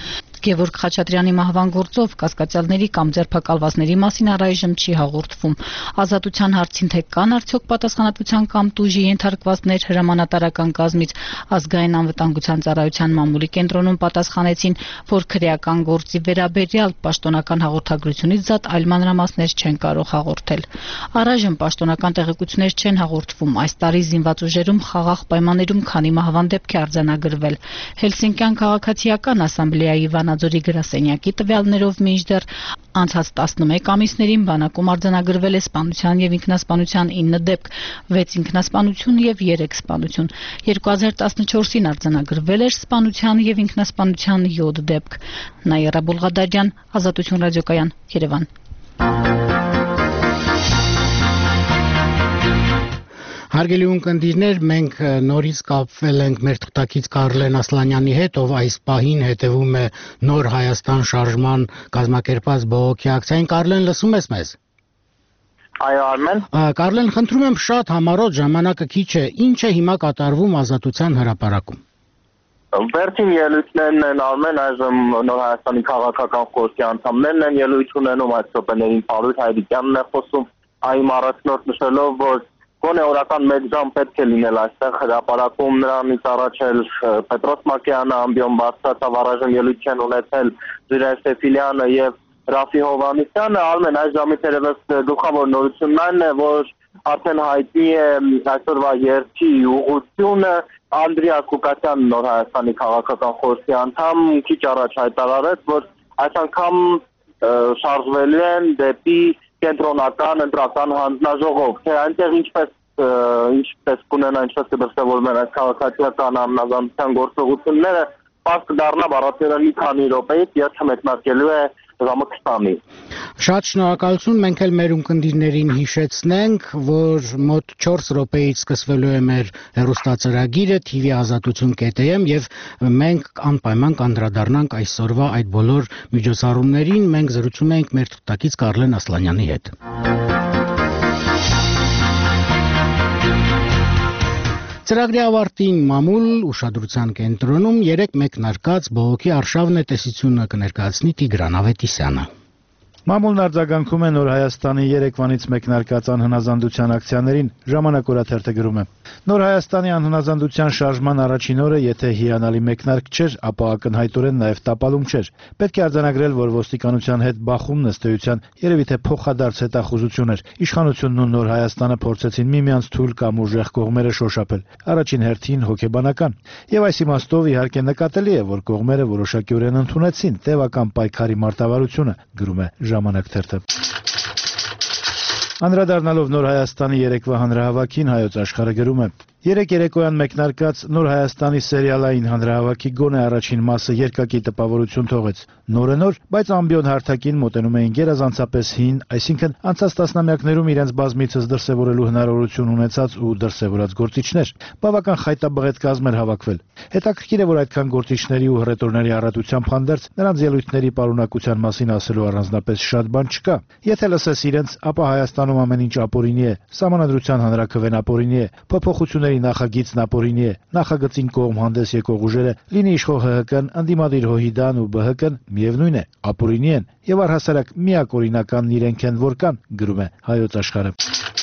I: Գևորգ Խաչատրյանի մահվան գործով կասկածյալների կամ ձերբակալվածների մասին առայժմ չի հաղորդվում։ Ազատության հարցին թե կան արդյոք պատասխանատվության կամ տուժի ենթարկվածներ հրամանատարական կազմից ազգային անվտանգության ծառայության մամուլի կենտրոնում պատասխանեցին, որ քրեական գործի վերաբերյալ պաշտոնական հաղորդագրությունից զատ այլ մանրամասներ չեն կարող հաղորդել։ Առայժմ պաշտոնական տեղեկություններ չեն հաղորդվում։ Այս տարի զինված ուժերում խաղաղ պայմաններում քանի մահվան դեպք է արձանագրվել։ Հելսինկյան քաղաքացիական ասամբլեայի Վանաձորի գրասենյակի տվյալներով մինչդեռ անցած 11 ամիսներին բանակում արձանագրվել է սպանության եւ ինքնասպանության 9 դեպք, 6 ինքնասպանություն եւ 3 սպանություն։ 2014-ին արձանագրվել էր սպանության եւ ինքնասպանության 7 դեպք։ Նաիրա Բուլղադարյան, Ազատություն ռադիոկայան, Երևան։
B: Հարգելի ունկնդիրներ, մենք նորից կապվել ենք մեր թղթակից Կարլեն Ասլանյանի հետ, ով այս պահին հետևում է Նոր Հայաստան շարժման կազմակերպած բողոքի ակցիային։ Կարլեն, լսում ես մեզ։
L: Այո, Արմեն։
B: Կարլեն, խնդրում եմ շատ համառոտ, ժամանակը քիչ է, ինչ է հիմա կատարվում Ազատության հրապարակում։
L: Վերջին ելույթներն են, Արմեն, այժմ Նոր Հայաստանի քաղաքական խորհրդի անդամներն են ելույթ ունենում, այդ րոպեներին Պարույր Հայրիկյանն է խոսում, այն առաջնորդ նշելով, որ գոնե օրական 1 ժամ պետք է լինել այստեղ հրապարակում, նրանից առաջ էլ Պետրոս Մակեյանը ամբիոն բարձրացավ, առայժմ ելույթ են ունեցել Զուրայր Սեֆիլյանը եւ Ռաֆի Հովհաննիսյանը։ Արմեն, այս ժամի թերևս գլխավոր նորությունն այն է, որ արդեն հայտնի է այսօրվա երթի ուղղությունը։ Անդրեաս Կուկասյանը, Նոր Հայաստանի քաղաքական խորհրդի անդամ, քիչ առաջ հայտարարեց, որ այս անգամ շարժվելու են դեպի կենտրոնական ընտրական հանձնաժողով, թե այնտեղ ինչպես կունենան, ինչպես կդրսևորվեն այս քաղաքացիական անհնազանդության գործողությունները, պարզ կդառնա բառացիորեն մի քանի րոպեից, երթը մեկնարկելու է ժամը 20-ին։
B: Շատ շնորհակալություն, մենք էլ մեր ունկնդիրներին հիշեցնենք, որ մոտ 4 րոպեից սկսվելու է մեր հեռուստածրագիրը tv-azatutun.am եւ մենք անպայման կանդրադառնանք այսօրվա այդ բոլոր միջոցառումներին։ Մենք զրուցում ենք մեր թղթակից Կարլեն Ասլանյանի հետ։ Ծրագրի ավարտին մամուլ ուշադրության կենտրոնում 3 մեկնարկած բողոքի արշավն է տեսությունը կներկայացնի Տիգրան Ավետիսյանը։
M: Մամուլն արձագանքում է Նոր Հայաստանի երեկվանից մեկնարկած անհնազանդության ակցիաներին, Ժամանակ օրաթերթը գրում է. Նոր Հայաստանի անհնազանդության շարժման առաջին օրը, եթե հիանալի մեկնարկ չէր, ապա ակնհայտորեն նաև տապալում չէր։ Պետք է արձանագրել, որ ոստիկանության հետ բախումն ըստ էության երևի թե փոխադարձ հետախուզություն էր։ Իշխանությունն ու Նոր Հայաստանը փորձեցին միմյանց թույլ կամ ուժեղ կողմերը շոշափել, առաջին հերթին հոգեբանական։ Եվ այս իմաստով իհարկե նկատելի է, որ կողմերը որոշակիորեն ընդունեցին տևական պայքարի մարտավարությունը, գրում է Ժամանակ թերթը։ Անդրադառնալով Նոր Հայաստանի երեկվա հանրահավաքին, Հայոց Աշխարհը գրում է. Երեք երեկոյան մեկնարկած Նոր Հայաստանի սերիալային հանրահավաքի գոնե առաջին մասը երկակի տպավորություն թողեց։ Նոր, բայց ամբիոն հարթակին մոտենում էին գերազանցապես հին, այսինքն անցած տասնամյակներում իրենց բազմիցս դրսևորելու հնարավորություն ունեցած ու դրսևորած գործիչներ։ Բավական խայտաբղետ կազմ էր հավաքվել։ Հետաքրքիր է, որ այդքան գործիչների ու հռետորների առատությամբ հանդերձ նրանց ելույթների պարունակության մասին ասելու առանձնապես շատ բան չկա։ Եթե լսես իրենց, ապա Հայաստանում ամեն ինչ ապօրինի է, Սահմանադրության հանրաքվեն ապօրինի է, փոփոխությունների նախագիծն ապօրինի է, նախագծին կողմ հանդես եկող ուժերը, լինի իշխող ՀՀԿ-ն, ընդդիմադիր ՀՅԴ-ն ու ԲՀԿ-ն, միևնույն է, ապօրինի են եւ առհասարակ միակ օրինականն իրենք են, որ կան, գրում է Հայոց Աշխարհը։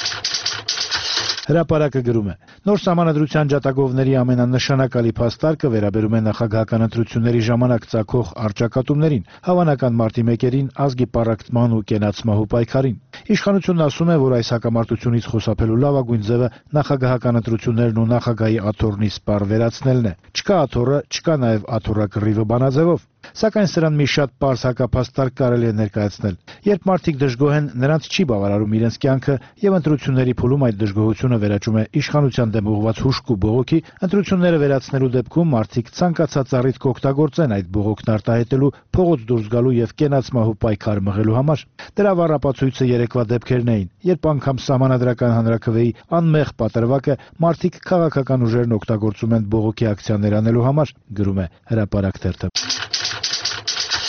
M: Հրապարակը գրում է. Նոր Սահմանադրության ջատագովների ամենանշանակալի փաստարկը վերաբերում է նախագահական ընտրությունների ժամանակ ծագող առճակատումներին, հավանական մարտի 1-ին ազգի պառակտման ու կենացմահու պայքարին։ Իշխանությունն ասում է, որ այս հակամարտությունից խուսափելու լավագույն ձևը նախագահական ընտրություններն ու նախագահի աթոռնի սպառ վերացնելն է։ Չկա աթոռը, չկա նաև աթոռակռիվը բանաձևով։ Սակայն սրան մի շատ պարզ հակափաստարկ կարելի է ներկայացնել։ Երբ մարդիկ դժգոհ են, նրանց չի բավարարում իրենց կյանքը եւ ընտրությունների փուլում այդ դժգոհությունը վերաճում է իշխանության դեմ ուղղված հուշկ ու բողոքի, ընտրությունները վերացնելու դեպքում մարդիկ ցանկացած առիթ կօգտագործեն այդ բողոքն արտահայտելու, փողոց դուրս գալու եւ կենացմահու պայքար մղելու համար։ Դրա վառապացույցը երեկվա դեպքերն էին, երբ անգամ Սահմանադրական հանրաքվեի անմեղ պատրվակը մարդիկ քաղաքական ուժերն օգտագործում են բողոքի ակցիաներ անելու համար, գրում է Հրապարակ թերթը։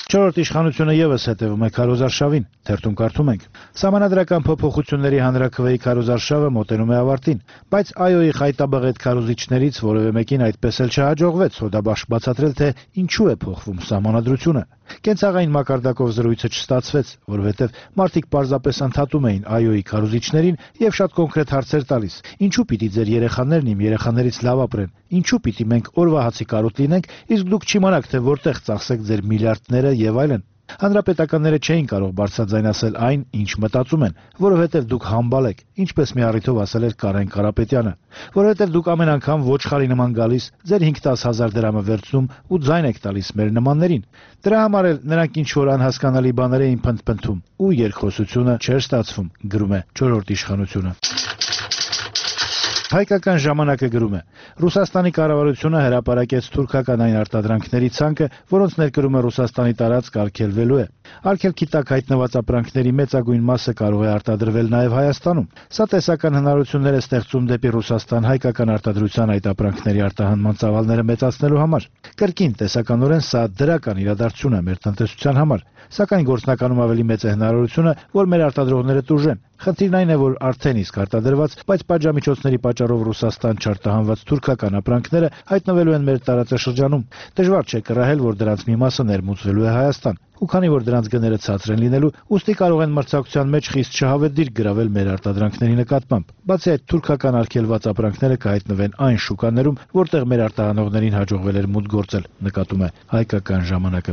M: Չորրորդ իշխանությունը եւս հետևում է քարոզարշավին, թերթում կարդում ենք. Սահմանադրական փոփոխությունների հանրաքվեի քարոզարշավը մոտենում է ավարտին, բայց ԱՅՈ-ի խայտաբղետ քարոզիչներից որևէ մեկին այդպես էլ չհաջողվեց հոդաբաշխ բացատրել, թե ինչու է փոխվում սահմանադրությունը։ Կենցաղային մակարդակով զրույցը չստացվեց, որովհետև մարդիկ պարզապես ընդհատում էին ԱՅՈ-ի քարոզիչներին եւ շատ կոնկրետ հարցեր տալիս. ինչու պիտի ձեր երեխաներն իմ երեխաներից լավ ապրեն, ինչու պիտի մենք օրվա հացի կարոտ լինենք, իսկ դուք չիմանաք, թե որտեղ ծախսեք ձեր միլիարդները եւ այլն։ Հանրապետականները չէին կարող բարձրաձայն ասել այն, ինչ մտածում են, որովհետև դուք համբալ եք, ինչպես մի առիթով ասել էր Կարեն Կարապետյանը, որովհետև դուք ամեն անգամ ոչխարի նման գալիս, ձեր 5-10 հազար դրամը վերցնում ու ձայն եք տալիս մեր նմաններին։ Դրա համար էլ նրանք ինչ որ անհասկանալի բաներ էին փնթփնթում ու երկխոսությունը չէր ստացվում, գրում է 4-րդ իշխանությունը։ Հայկական ժամանակը գրում է. Ռուսաստանի կառավարությունը հրապարակեց թուրքական այն արտադրանքների ցանկը, որոնց ներկրումը Ռուսաստանի տարածք արգելվելու է։ Արգելքի տակ հայտնված ապրանքների մեծագույն մասը կարող է արտադրվել նաև Հայաստանում։ Սա տեսական հնարավորություններ է ստեղծում դեպի Ռուսաստան հայկական արտադրության այդ ապրանքների արտահանման ծավալները մեծացնելու համար։ Կրկին տեսականորեն սա դրական իրադարձություն է մեր տնտեսության համար, սակայն գործնականում ավելի մեծ է հնարավորությունը, որ մեր արտադրողները տուժեն։ Խնդիրն այն է, որ արդեն իսկ արտադրված, բայց պատժամիջոցների պատճառով Ռուսաստան չարտահանված թուրքական ապրանքները հայտնվելու են մեր տարածաշրջանում։ Դժվար չէ կռահել, որ դրանց մի մասը ներմուծվելու է Հայաստան։ Ու քանի որ դրանց գները ցածր են լինելու, ուստի կարող են մրցակցության մեջ խիստ շահավետ գրավել մեր արտադրանքների նկատմամբ։ Բացի այդ, թուրքական արգելված ապրանքները կհայտնվեն այն շուկաներում, որտեղ մեր արտահանողներին հաջողվել էր մուտք գործել, նկատում է Հայկական ժամանակը։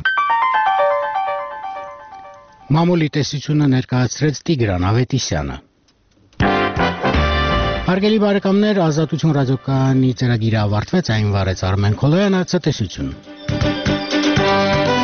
B: Մամուլի տեսությունը ներկայացրեց Տիգրան Ավետիսյանը։ Հարգելի բարեկամներ, Ազատություն ռադիոկայանի ծրագիրը ավարտվեց, այն վարեց Արմեն Քոլոյանը, ցտեսություն։